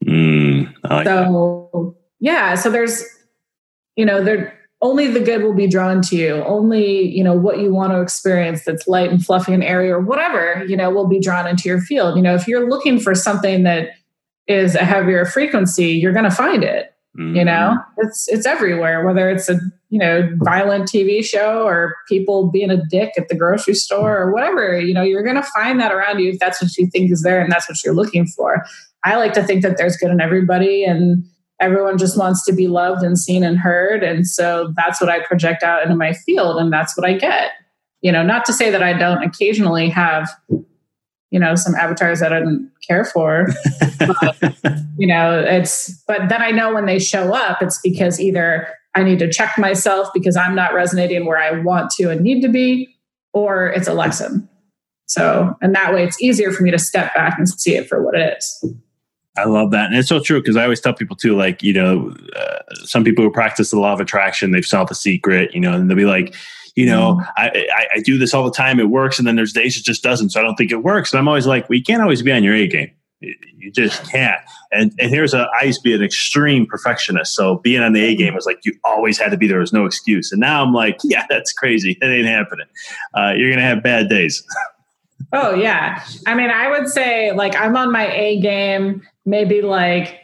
So there's, only the good will be drawn to you. Only, what you want to experience that's light and fluffy and airy or whatever, will be drawn into your field. If you're looking for something that is a heavier frequency, you're going to find it. It's everywhere, whether it's a, violent TV show or people being a dick at the grocery store or whatever, you're going to find that around you if that's what you think is there and that's what you're looking for. I like to think that there's good in everybody, and everyone just wants to be loved and seen and heard. And so that's what I project out into my field, and that's what I get. Not to say that I don't occasionally have, some avatars that I didn't care for. But, but then I know when they show up, it's because either I need to check myself because I'm not resonating where I want to and need to be, or it's a lesson. So, and that way it's easier for me to step back and see it for what it is. I love that. And it's so true, because I always tell people too, like, some people who practice the law of attraction, they've solved the secret, and they'll be like, I do this all the time. It works. And then there's days it just doesn't. So I don't think it works. And I'm always like, well, you can't always be on your A game. You just can't. And I used to be an extreme perfectionist. So being on the A game was like, you always had to be there. Was no excuse. And now I'm like, yeah, that's crazy. It ain't happening. You're going to have bad days. Oh yeah. I mean, I would say like I'm on my A game, maybe like,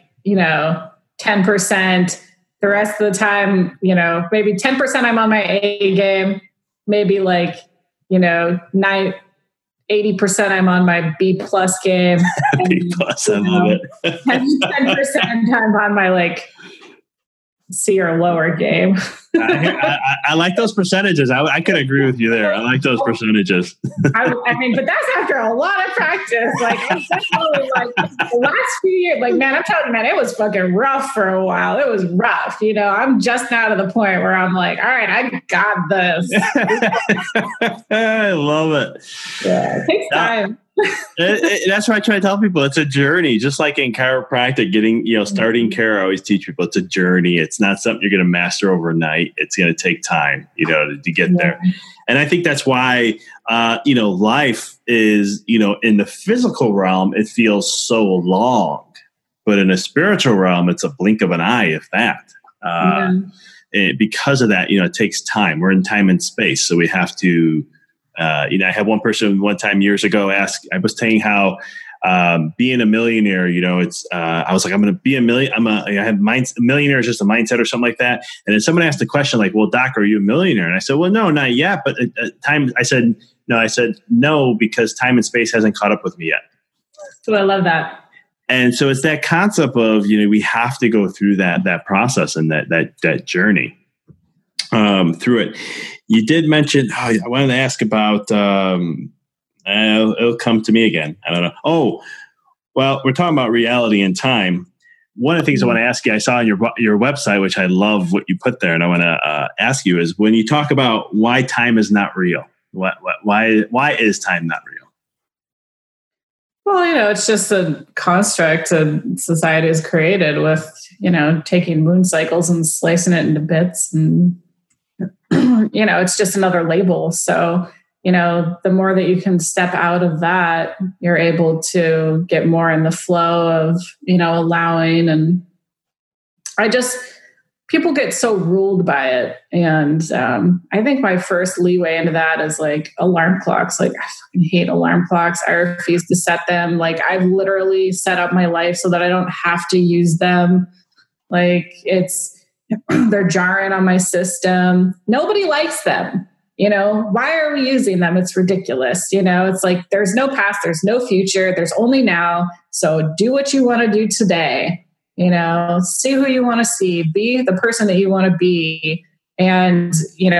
10%. The rest of the time, maybe 10% I'm on my A game, maybe like, 80% I'm on my B plus game. B plus, I love it. 10% I'm on my like C or lower game. I like those percentages. I could agree with you there. I like those percentages. I mean, but that's after a lot of practice. Like, it's definitely like the last few years, like, man, I'm telling you, man, it was fucking rough for a while. It was rough. I'm just now to the point where I'm like, all right, I got this. I love it. Yeah, it takes time. That's why I try to tell people it's a journey, just like in chiropractic, getting, starting care. I always teach people it's a journey. It's not something you're going to master overnight. It's going to take time, to get there. And I think that's why, life is, in the physical realm, it feels so long, but in a spiritual realm, it's a blink of an eye, if that. Because of that, it takes time. We're in time and space. So we have to, I had one person one time years ago ask, I was saying how being a millionaire, it's, I was like, I'm going to be a million. A millionaire is just a mindset or something like that. And then someone asked the question like, well, Doc, are you a millionaire? And I said, well, no, not yet. But I said, no, because time and space hasn't caught up with me yet. So I love that. And so it's that concept of, we have to go through that process and that journey through it. You did mention, I wanted to ask about, it'll come to me again. I don't know. Oh, well, we're talking about reality and time. one of the things I want to ask you, I saw on your website, which I love what you put there, and I want to ask you is when you talk about why time is not real, why is time not real? Well, it's just a construct that society has created with, taking moon cycles and slicing it into bits. And, it's just another label. So, the more that you can step out of that, you're able to get more in the flow of, allowing. And people get so ruled by it. And I think my first leeway into that is like alarm clocks. Like, I fucking hate alarm clocks. I refuse to set them. Like, I've literally set up my life so that I don't have to use them. Like, they're jarring on my system. Nobody likes them. Why are we using them? It's ridiculous. It's like, there's no past, there's no future, there's only now. So do what you want to do today. See who you want to see, be the person that you want to be. And,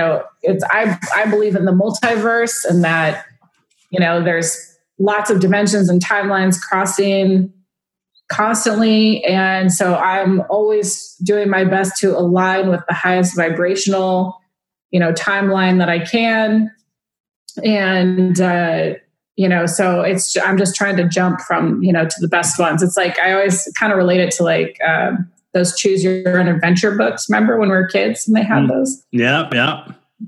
I believe in the multiverse and that, there's lots of dimensions and timelines crossing constantly. And so I'm always doing my best to align with the highest vibrational, timeline that I can. And, so I'm just trying to jump from, to the best ones. It's like, I always kind of relate it to like those choose your own adventure books. Remember when we were kids and they had those? Yeah.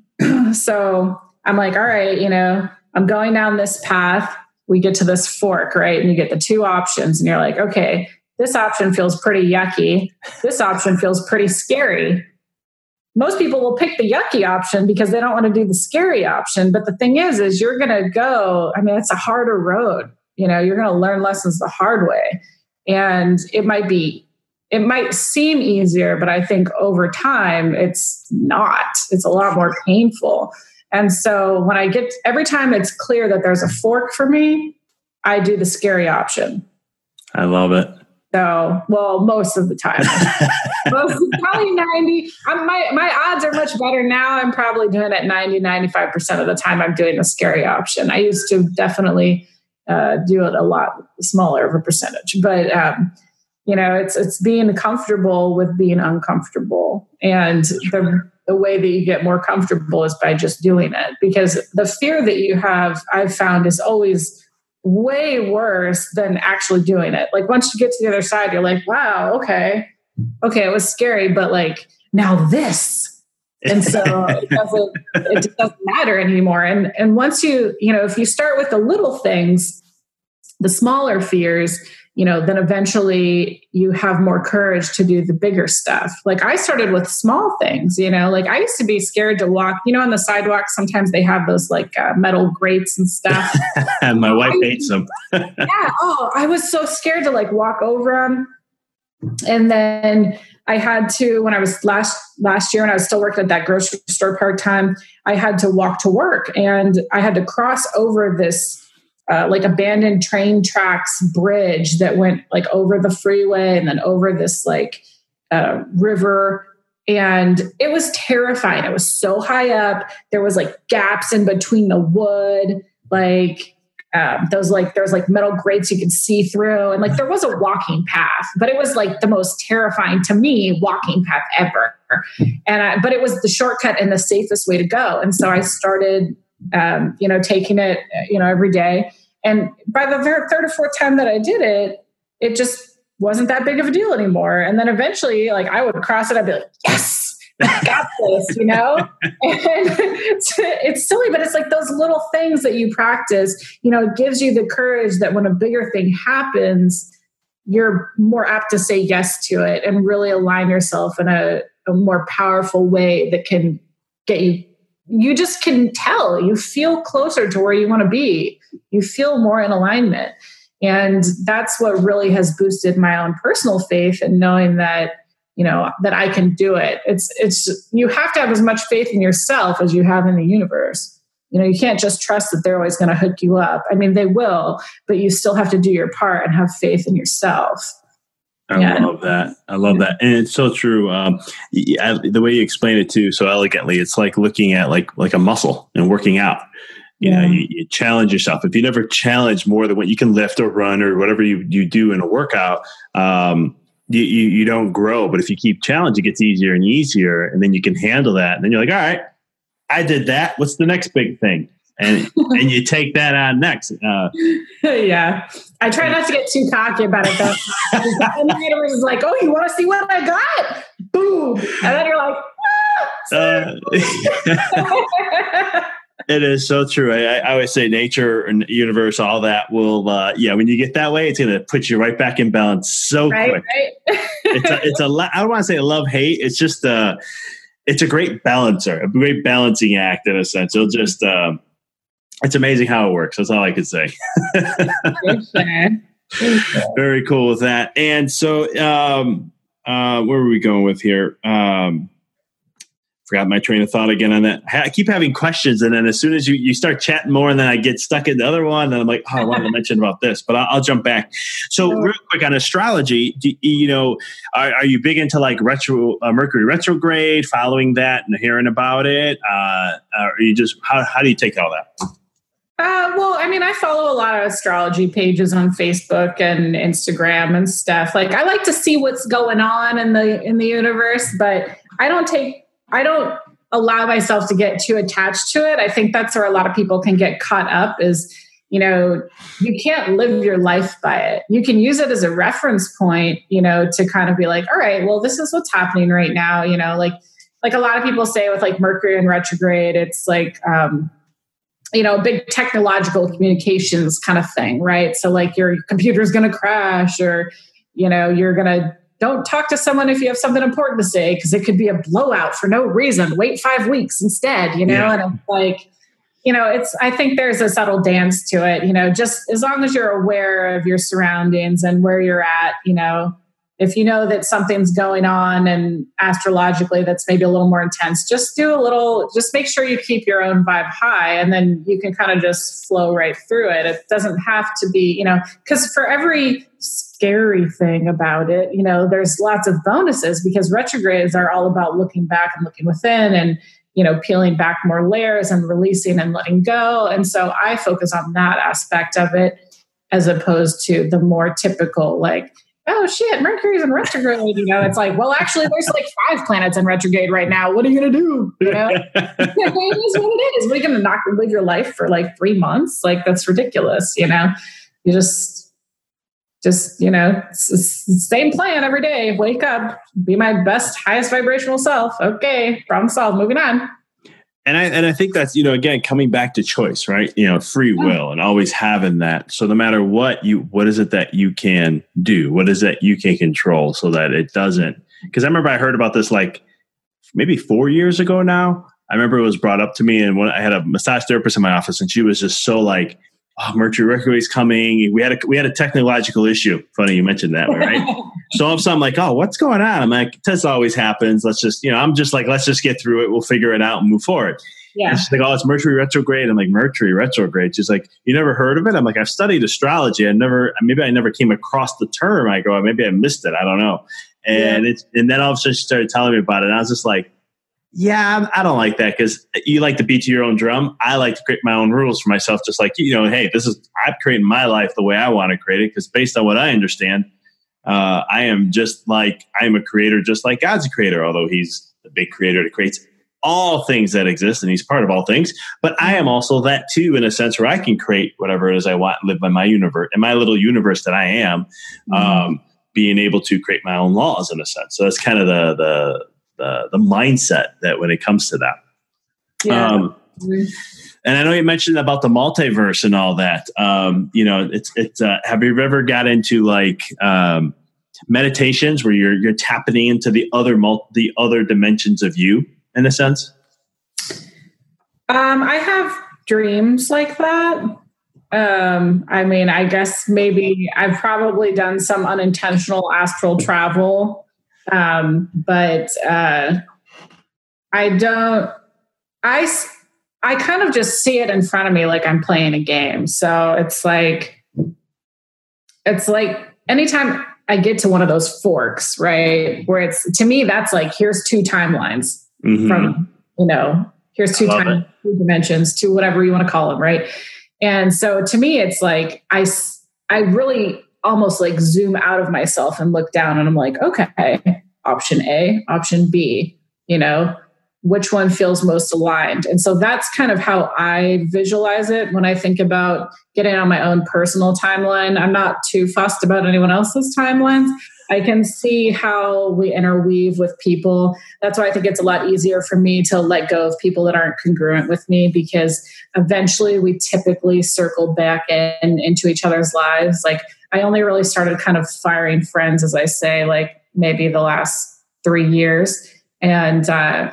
So I'm like, all right, I'm going down this path. We get to this fork, right? And you get the two options and you're like, okay, this option feels pretty yucky. This option feels pretty scary. Most people will pick the yucky option because they don't want to do the scary option. But the thing is you're going to go, it's a harder road. You're going to learn lessons the hard way. And it might seem easier, but I think over time it's not. It's a lot more painful. And so every time it's clear that there's a fork for me, I do the scary option. I love it. So, well, most of the time, probably 90. My odds are much better now. I'm probably doing it 90-95% of the time. I'm doing the scary option. I used to definitely do it a lot smaller of a percentage, but it's being comfortable with being uncomfortable, and the way that you get more comfortable is by just doing it, because the fear that you have, I've found, is always way worse than actually doing it. Like, once you get to the other side, you're like, wow, okay, it was scary, but like, now this. And so it doesn't matter anymore. And once if you start with the little things, the smaller fears, then eventually you have more courage to do the bigger stuff. Like, I started with small things, like I used to be scared to walk, on the sidewalk. Sometimes they have those like metal grates and stuff. And my wife hates them. Yeah. Oh, I was so scared to like walk over them. And then I had to, when I was last year, and I was still working at that grocery store part-time, I had to walk to work, and I had to cross over this like abandoned train tracks bridge that went like over the freeway and then over this like river. And it was terrifying. It was so high up. There was like gaps in between the wood, like there's like metal grates you could see through. And like, there was a walking path, but it was like the most terrifying to me walking path ever. But it was the shortcut and the safest way to go. And so I started taking it, every day. And by the third or fourth time that I did it, it just wasn't that big of a deal anymore. And then eventually, like, I would cross it. I'd be like, yes, I got this, And it's silly, but it's like those little things that you practice, it gives you the courage that when a bigger thing happens, you're more apt to say yes to it and really align yourself in a more powerful way that can get you. You just can tell, you feel closer to where you want to be. You feel more in alignment. And that's what really has boosted my own personal faith and knowing that, that I can do it. It's you have to have as much faith in yourself as you have in the universe. You can't just trust that they're always going to hook you up. I mean, they will, but you still have to do your part and have faith in yourself. I love that. And it's so true. The way you explain it too, so elegantly, it's like looking at like a muscle and working out. You challenge yourself. If you never challenge more than what you can lift or run or whatever you do in a workout, you don't grow. But if you keep challenge, it gets easier and easier, and then you can handle that. And then you're like, all right, I did that. What's the next big thing? And and you take that on next. Yeah. I try not to get too cocky about it, though. And the universe is like, oh, you want to see what I got? Boom. And then you're like, it is so true. I always say nature and universe, all that will, when you get that way, it's going to put you right back in balance so quick. Right. It's a I don't want to say love-hate. It's just it's a great balancer, a great balancing act in a sense. It'll just, it's amazing how it works. That's all I could say. Very cool with that. And so, where were we going with here? Forgot my train of thought again on that. I keep having questions, and then as soon as you start chatting more, and then I get stuck in the other one, and I'm like, oh, I wanted to mention about this, but I'll jump back. So real quick on astrology, are you big into like Mercury retrograde, following that and hearing about it? Or you just how do you take all that? Well, I mean, I follow a lot of astrology pages on Facebook and Instagram and stuff. Like, I like to see what's going on in the universe, but I don't allow myself to get too attached to it. I think that's where a lot of people can get caught up is, you can't live your life by it. You can use it as a reference point, to kind of be like, all right, well, this is what's happening right now. Like a lot of people say with like Mercury in retrograde, it's like, a big technological communications kind of thing, right? So like your computer's going to crash, or, you're going to, don't talk to someone if you have something important to say, because it could be a blowout for no reason. Wait 5 weeks instead, Yeah. And it's like, I think there's a subtle dance to it, just as long as you're aware of your surroundings and where you're at, if you know that something's going on and astrologically that's maybe a little more intense, just make sure you keep your own vibe high, and then you can kind of just flow right through it. It doesn't have to be, because for every scary thing about it, there's lots of bonuses, because retrogrades are all about looking back and looking within and, peeling back more layers and releasing and letting go. And so I focus on that aspect of it as opposed to the more typical, like, oh shit, Mercury's in retrograde. It's like, well, actually there's like 5 planets in retrograde right now. What are you going to do? It is what it is. What are you going to live your life for like 3 months? Like, that's ridiculous. You just, it's the same plan every day. Wake up, be my best, highest vibrational self. Okay. Problem solved. Moving on. And I think that's, again, coming back to choice, right? Free will and always having that. So no matter what is it that you can do? What is that you can control so that it doesn't? Because I remember I heard about this like maybe 4 years ago now. I remember it was brought up to me, and when I had a massage therapist in my office, and she was just so like, oh, Mercury retrograde is coming. We had a technological issue. Funny you mentioned that, right? So I'm like, oh, what's going on? I'm like, this always happens. Let's just, I'm just like, let's just get through it. We'll figure it out and move forward. Yeah. And she's like, oh, it's Mercury retrograde. I'm like, Mercury retrograde. She's like, you never heard of it? I'm like, I've studied astrology. Maybe I never came across the term. I go, maybe I missed it. I don't know. And and then all of a sudden she started telling me about it. And I was just like, yeah, I don't like that, because you like to beat to your own drum. I like to create my own rules for myself. Just like, hey, I'm creating my life the way I want to create it, because based on what I understand, I am a creator, just like God's a creator, although he's the big creator that creates all things that exist, and he's part of all things. But I am also that too, in a sense where I can create whatever it is I want, live by my universe, and my little universe that I am, being able to create my own laws in a sense. So that's kind of the mindset that when it comes to that. Yeah. And I know you mentioned about the multiverse and all that. It's have you ever got into like meditations where you're tapping into the other dimensions of you in a sense? I have dreams like that. I guess maybe I've probably done some unintentional astral travel. But I kind of just see it in front of me like I'm playing a game. So it's like anytime I get to one of those forks, right, where to me, that's like, here's 2 timelines from, here's 2 dimensions, 2 whatever you want to call them, right? And so to me, it's like, I really almost like zoom out of myself and look down, and I'm like, okay, option A, option B, which one feels most aligned? And so that's kind of how I visualize it when I think about getting on my own personal timeline. I'm not too fussed about anyone else's timelines. I can see how we interweave with people. That's why I think it's a lot easier for me to let go of people that aren't congruent with me, because eventually we typically circle back into each other's lives. Like, I only really started kind of firing friends, as I say, like maybe the last 3 years. And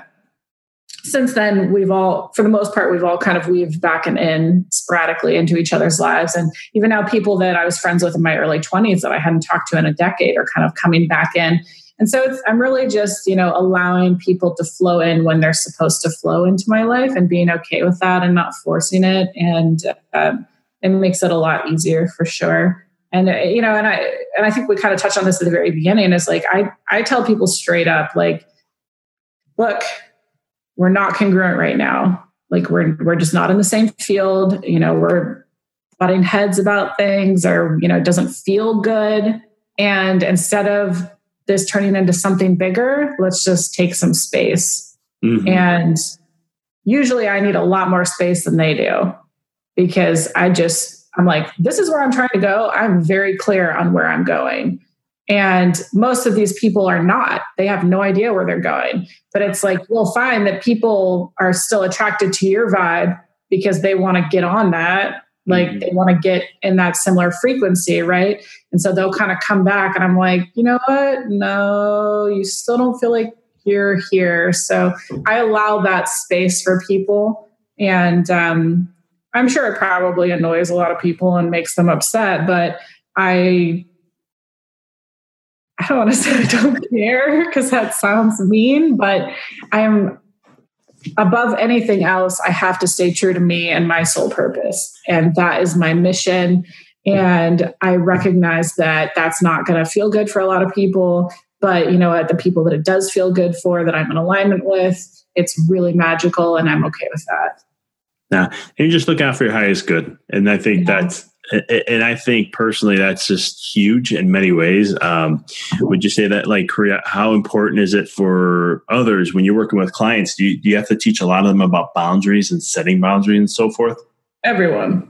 since then, for the most part, we've all kind of weaved back and in sporadically into each other's lives. And even now, people that I was friends with in my early 20s that I hadn't talked to in a decade are kind of coming back in. And so I'm really just, allowing people to flow in when they're supposed to flow into my life, and being okay with that and not forcing it. And it makes it a lot easier for sure. And, and I think we kind of touched on this at the very beginning, is like, I tell people straight up, like, look, we're not congruent right now. Like, we're just not in the same field. We're butting heads about things, or, it doesn't feel good. And instead of this turning into something bigger, let's just take some space. Mm-hmm. And usually I need a lot more space than they do, because I'm like, this is where I'm trying to go. I'm very clear on where I'm going. And most of these people are not. They have no idea where they're going. But it's like, you'll find that people are still attracted to your vibe because they want to get on that. Like, they want to get in that similar frequency, right? And so they'll kind of come back, and I'm like, you know what? No, you still don't feel like you're here. So I allow that space for people. And I'm sure it probably annoys a lot of people and makes them upset, but I don't want to say I don't care, because that sounds mean, but I'm above anything else. I have to stay true to me and my sole purpose. And that is my mission. And I recognize that that's not going to feel good for a lot of people, but at the people that it does feel good for, that I'm in alignment with, it's really magical. And I'm okay with that. Yeah. And you just look out for your highest good. And I think and I think personally, that's just huge in many ways. Would you say that, like, how important is it for others when you're working with clients? Do you have to teach a lot of them about boundaries and setting boundaries and so forth? Everyone,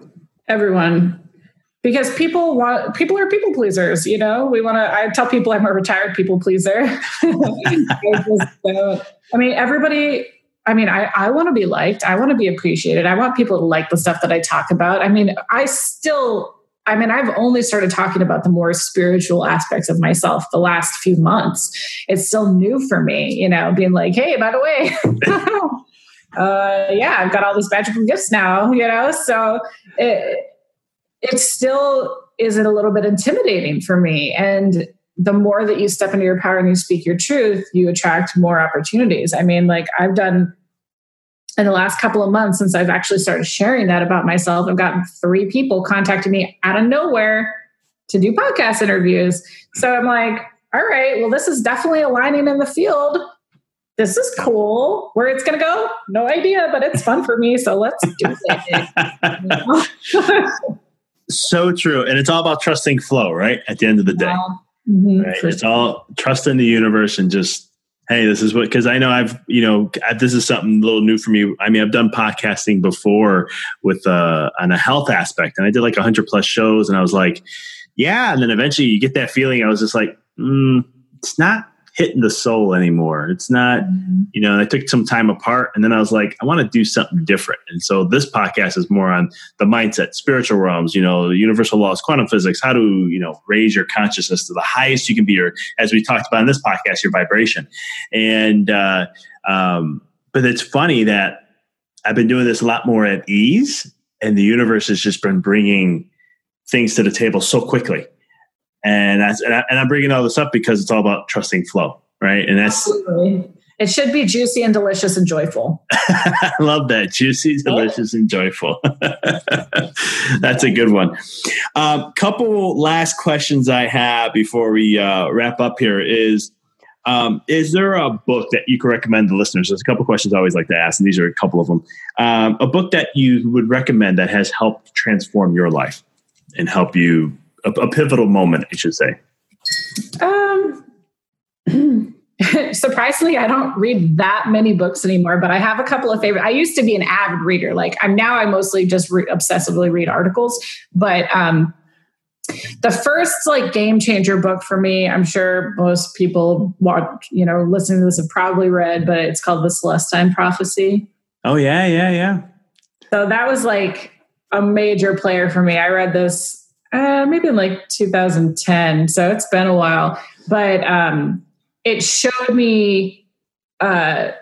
because people are people pleasers. I tell people I'm a retired people pleaser. Everybody. I want to be liked. I want to be appreciated. I want people to like the stuff that I talk about. I've only started talking about the more spiritual aspects of myself the last few months. It's still new for me, being like, hey, by the way, I've got all these magical gifts now, so it still is a little bit intimidating for me. And the more that you step into your power and you speak your truth, you attract more opportunities. I've done in the last couple of months, since I've actually started sharing that about myself, I've gotten 3 people contacting me out of nowhere to do podcast interviews. So I'm like, all right, well, this is definitely aligning in the field. This is cool. Where it's going to go, no idea, but it's fun for me. So let's do it. So true. And it's all about trusting flow, right? At the end of the day. Mm-hmm, right? It's all trust in the universe and just, hey, this is what, because I know this is something a little new for me. I've done podcasting before with on a health aspect, and I did like 100+ shows, and I was like, yeah. And then eventually you get that feeling. I was just like, it's not hitting the soul anymore. It's not, and I took some time apart, and then I was like, I want to do something different. And so this podcast is more on the mindset, spiritual realms, the universal laws, quantum physics, how to, raise your consciousness to the highest you can be, or as we talked about in this podcast, your vibration. And, but it's funny that I've been doing this a lot more at ease, and the universe has just been bringing things to the table so quickly. And I'm bringing all this up because it's all about trusting flow, right? And that's absolutely. It should be juicy and delicious and joyful. I love that. Juicy, delicious, and joyful. That's a good one. Couple last questions I have before we wrap up here is there a book that you could recommend to listeners? There's a couple questions I always like to ask, and these are a couple of them. A book that you would recommend that has helped transform your life and help you a pivotal moment, I should say? Surprisingly, I don't read that many books anymore, but I have a couple of favorite. I used to be an avid reader. Like I mostly just obsessively read articles. But the first like game changer book for me, I'm sure most people listening to this have probably read, but it's called The Celestine Prophecy. Oh yeah. So that was like a major player for me. I read this maybe in like 2010, so it's been a while, but it showed me, when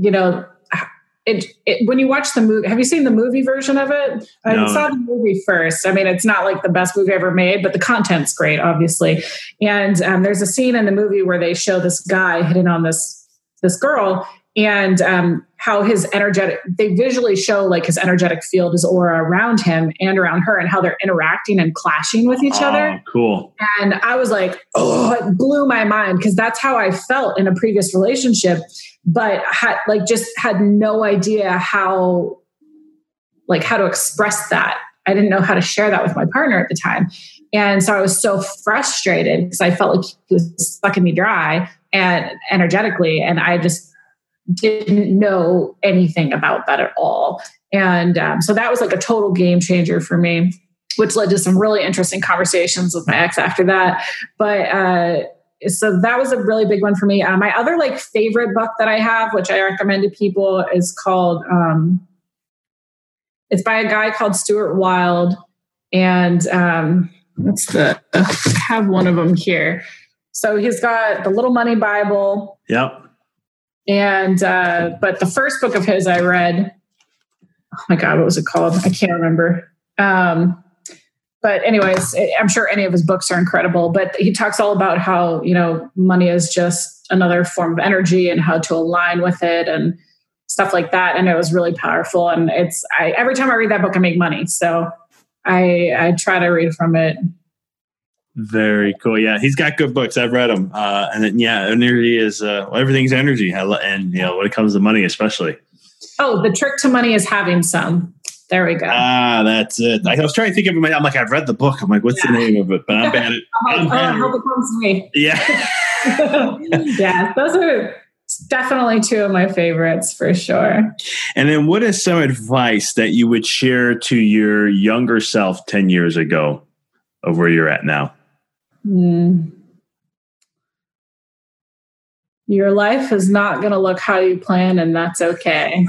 you watch the movie, have you seen the movie version of it? No. I saw the movie first. I mean, it's not like the best movie ever made, but the content's great, obviously. And there's a scene in the movie where they show this guy hitting on this girl, and how they visually show like his energetic field, his aura around him and around her, and how they're interacting and clashing with each other. Cool. And I was like, it blew my mind, because that's how I felt in a previous relationship, but had no idea how to express that. I didn't know how to share that with my partner at the time. And so I was so frustrated because I felt like he was sucking me dry and energetically, and I just didn't know anything about that at all. And so that was like a total game changer for me, which led to some really interesting conversations with my ex after that. But so that was a really big one for me. My other like favorite book that I have, which I recommend to people, is called, it's by a guy called Stuart Wilde. And I have one of them here. So he's got the Little Money Bible. Yep. And, but the first book of his I read, oh my God, what was it called? I can't remember. But anyways, I'm sure any of his books are incredible, but he talks all about how, money is just another form of energy and how to align with it and stuff like that. And it was really powerful. And every time I read that book, I make money. So I try to read from it. Very cool. Yeah, he's got good books. I've read them. And then, energy is everything's energy. And when it comes to money, especially. Oh, the trick to money is having some. There we go. That's it. I was trying to think of it. I'm like, I've read the book. I'm like, what's the name of it? But I'm bad at it. I hope it comes to me. Yeah. Yeah, those are definitely two of my favorites for sure. And then what is some advice that you would share to your younger self 10 years ago of where you're at now? Your life is not going to look how you plan, and that's okay.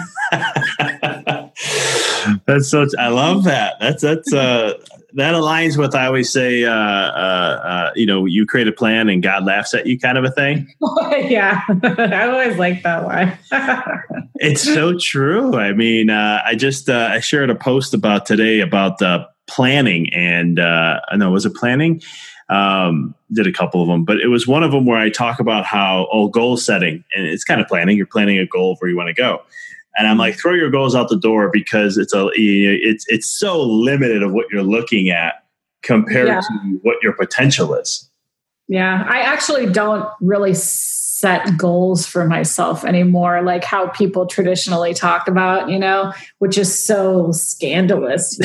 I love that. That's that aligns with, I always say, you create a plan and God laughs at you kind of a thing. Yeah. I always like that line. It's so true. I mean, I shared a post about today about planning, and was it planning? Did a couple of them, but it was one of them where I talk about how goal setting, and it's kind of planning. You're planning a goal of where you want to go, and I'm like, throw your goals out the door, because it's so limited of what you're looking at compared to what your potential is. Yeah, I actually don't really set goals for myself anymore, like how people traditionally talk about, which is so scandalous,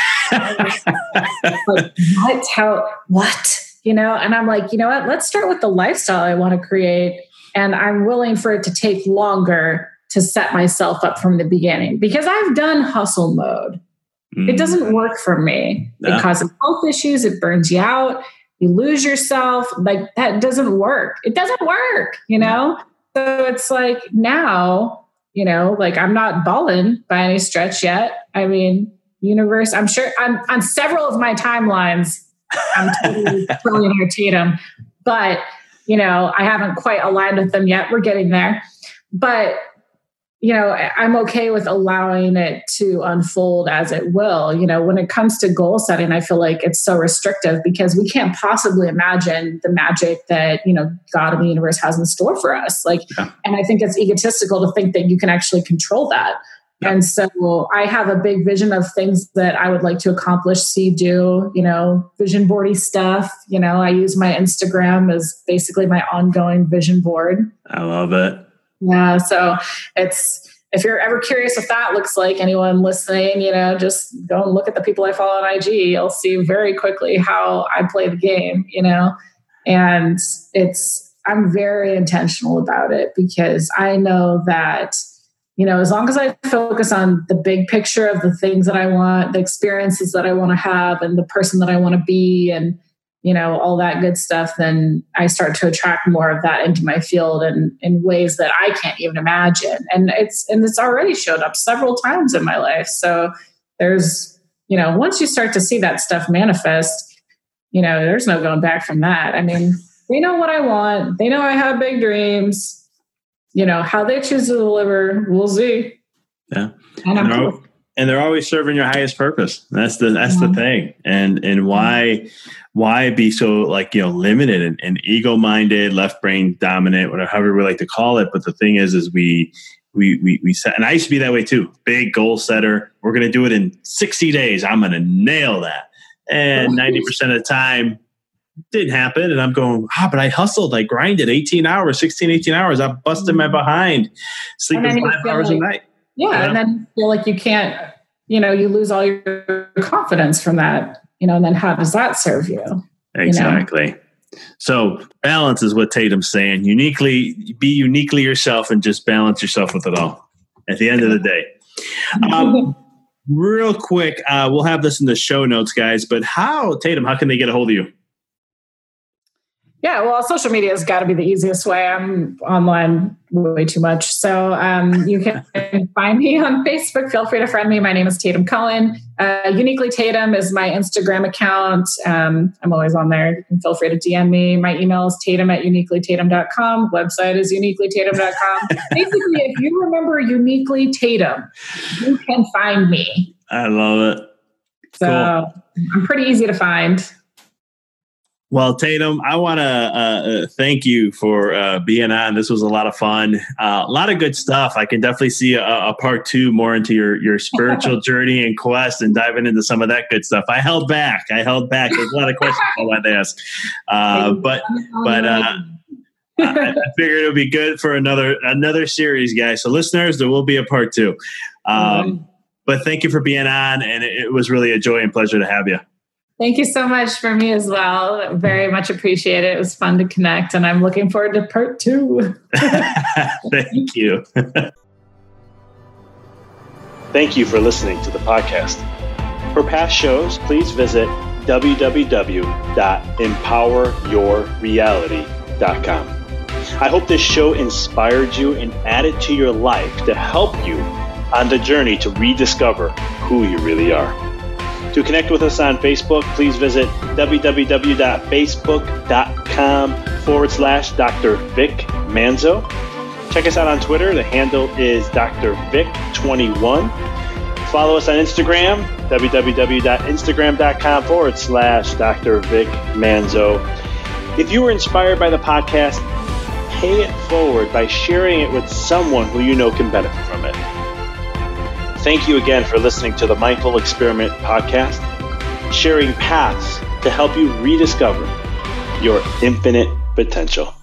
like, what? And I'm like, what? Let's start with the lifestyle I want to create. And I'm willing for it to take longer to set myself up from the beginning, because I've done hustle mode. It doesn't work for me. No. It causes health issues. It burns you out. You lose yourself. Like, that doesn't work. It doesn't work, So it's like now, like, I'm not balling by any stretch yet. I mean, universe, I'm sure I'm on several of my timelines. I'm totally Billionaire Tatum, but I haven't quite aligned with them yet. We're getting there, but I'm okay with allowing it to unfold as it will. When it comes to goal setting, I feel like it's so restrictive, because we can't possibly imagine the magic that, God and the universe has in store for us. And I think it's egotistical to think that you can actually control that. Yeah. And so I have a big vision of things that I would like to accomplish, do, vision boardy stuff. I use my Instagram as basically my ongoing vision board. I love it. Yeah. So it's if you're ever curious what that looks like, anyone listening, just go and look at the people I follow on IG. You'll see very quickly how I play the game, and I'm very intentional about it because I know that, as long as I focus on the big picture of the things that I want, the experiences that I want to have, and the person that I want to be, and, all that good stuff, then I start to attract more of that into my field and in ways that I can't even imagine. And it's already showed up several times in my life. So there's, once you start to see that stuff manifest, there's no going back from that. I mean, they know what I want. They know I have big dreams. How they choose to deliver, we'll see. Yeah. And they're always serving your highest purpose. That's the thing. And why be so limited and ego-minded, left brain dominant, whatever, however we like to call it. But the thing is we set, and I used to be that way too. Big goal setter. We're going to do it in 60 days. I'm going to nail that. And 90% of the time, didn't happen. And I'm going, but I hustled, I grinded 18 hours. I busted my behind, sleeping 5 hours a night. Yeah. And then you feel like you can't, you lose all your confidence from that, and then how does that serve you? Exactly. So balance is what Tatum's saying. Be uniquely yourself and just balance yourself with it all at the end of the day. Real quick, we'll have this in the show notes, guys, but Tatum, how can they get a hold of you? Yeah, well, social media has got to be the easiest way. I'm online way too much. So you can find me on Facebook. Feel free to friend me. My name is Tatum Cullen. Uniquely Tatum is my Instagram account. I'm always on there. You can feel free to DM me. My email is tatum@uniquelytatum.com. Website is uniquelytatum.com. Basically, if you remember Uniquely Tatum, you can find me. I love it. So I'm pretty easy to find. Well, Tatum, I want to thank you for being on. This was a lot of fun, a lot of good stuff. I can definitely see a part 2 more into your spiritual journey and quest and diving into some of that good stuff. I held back. There's a lot of questions I wanted to ask, but I figured it would be good for another series, guys. So listeners, there will be a part 2. But thank you for being on, and it was really a joy and pleasure to have you. Thank you so much for me as well. Very much appreciate it. It was fun to connect, and I'm looking forward to part 2. Thank you. Thank you for listening to the podcast. For past shows, please visit www.empoweryourreality.com. I hope this show inspired you and added to your life to help you on the journey to rediscover who you really are. To connect with us on Facebook, please visit www.facebook.com/Dr. Vic Manzo. Check us out on Twitter. The handle is Dr. Vic21. Follow us on Instagram, www.instagram.com/Dr. Vic Manzo. If you were inspired by the podcast, pay it forward by sharing it with someone who you know can benefit from it. Thank you again for listening to the Mindful Experiment podcast, sharing paths to help you rediscover your infinite potential.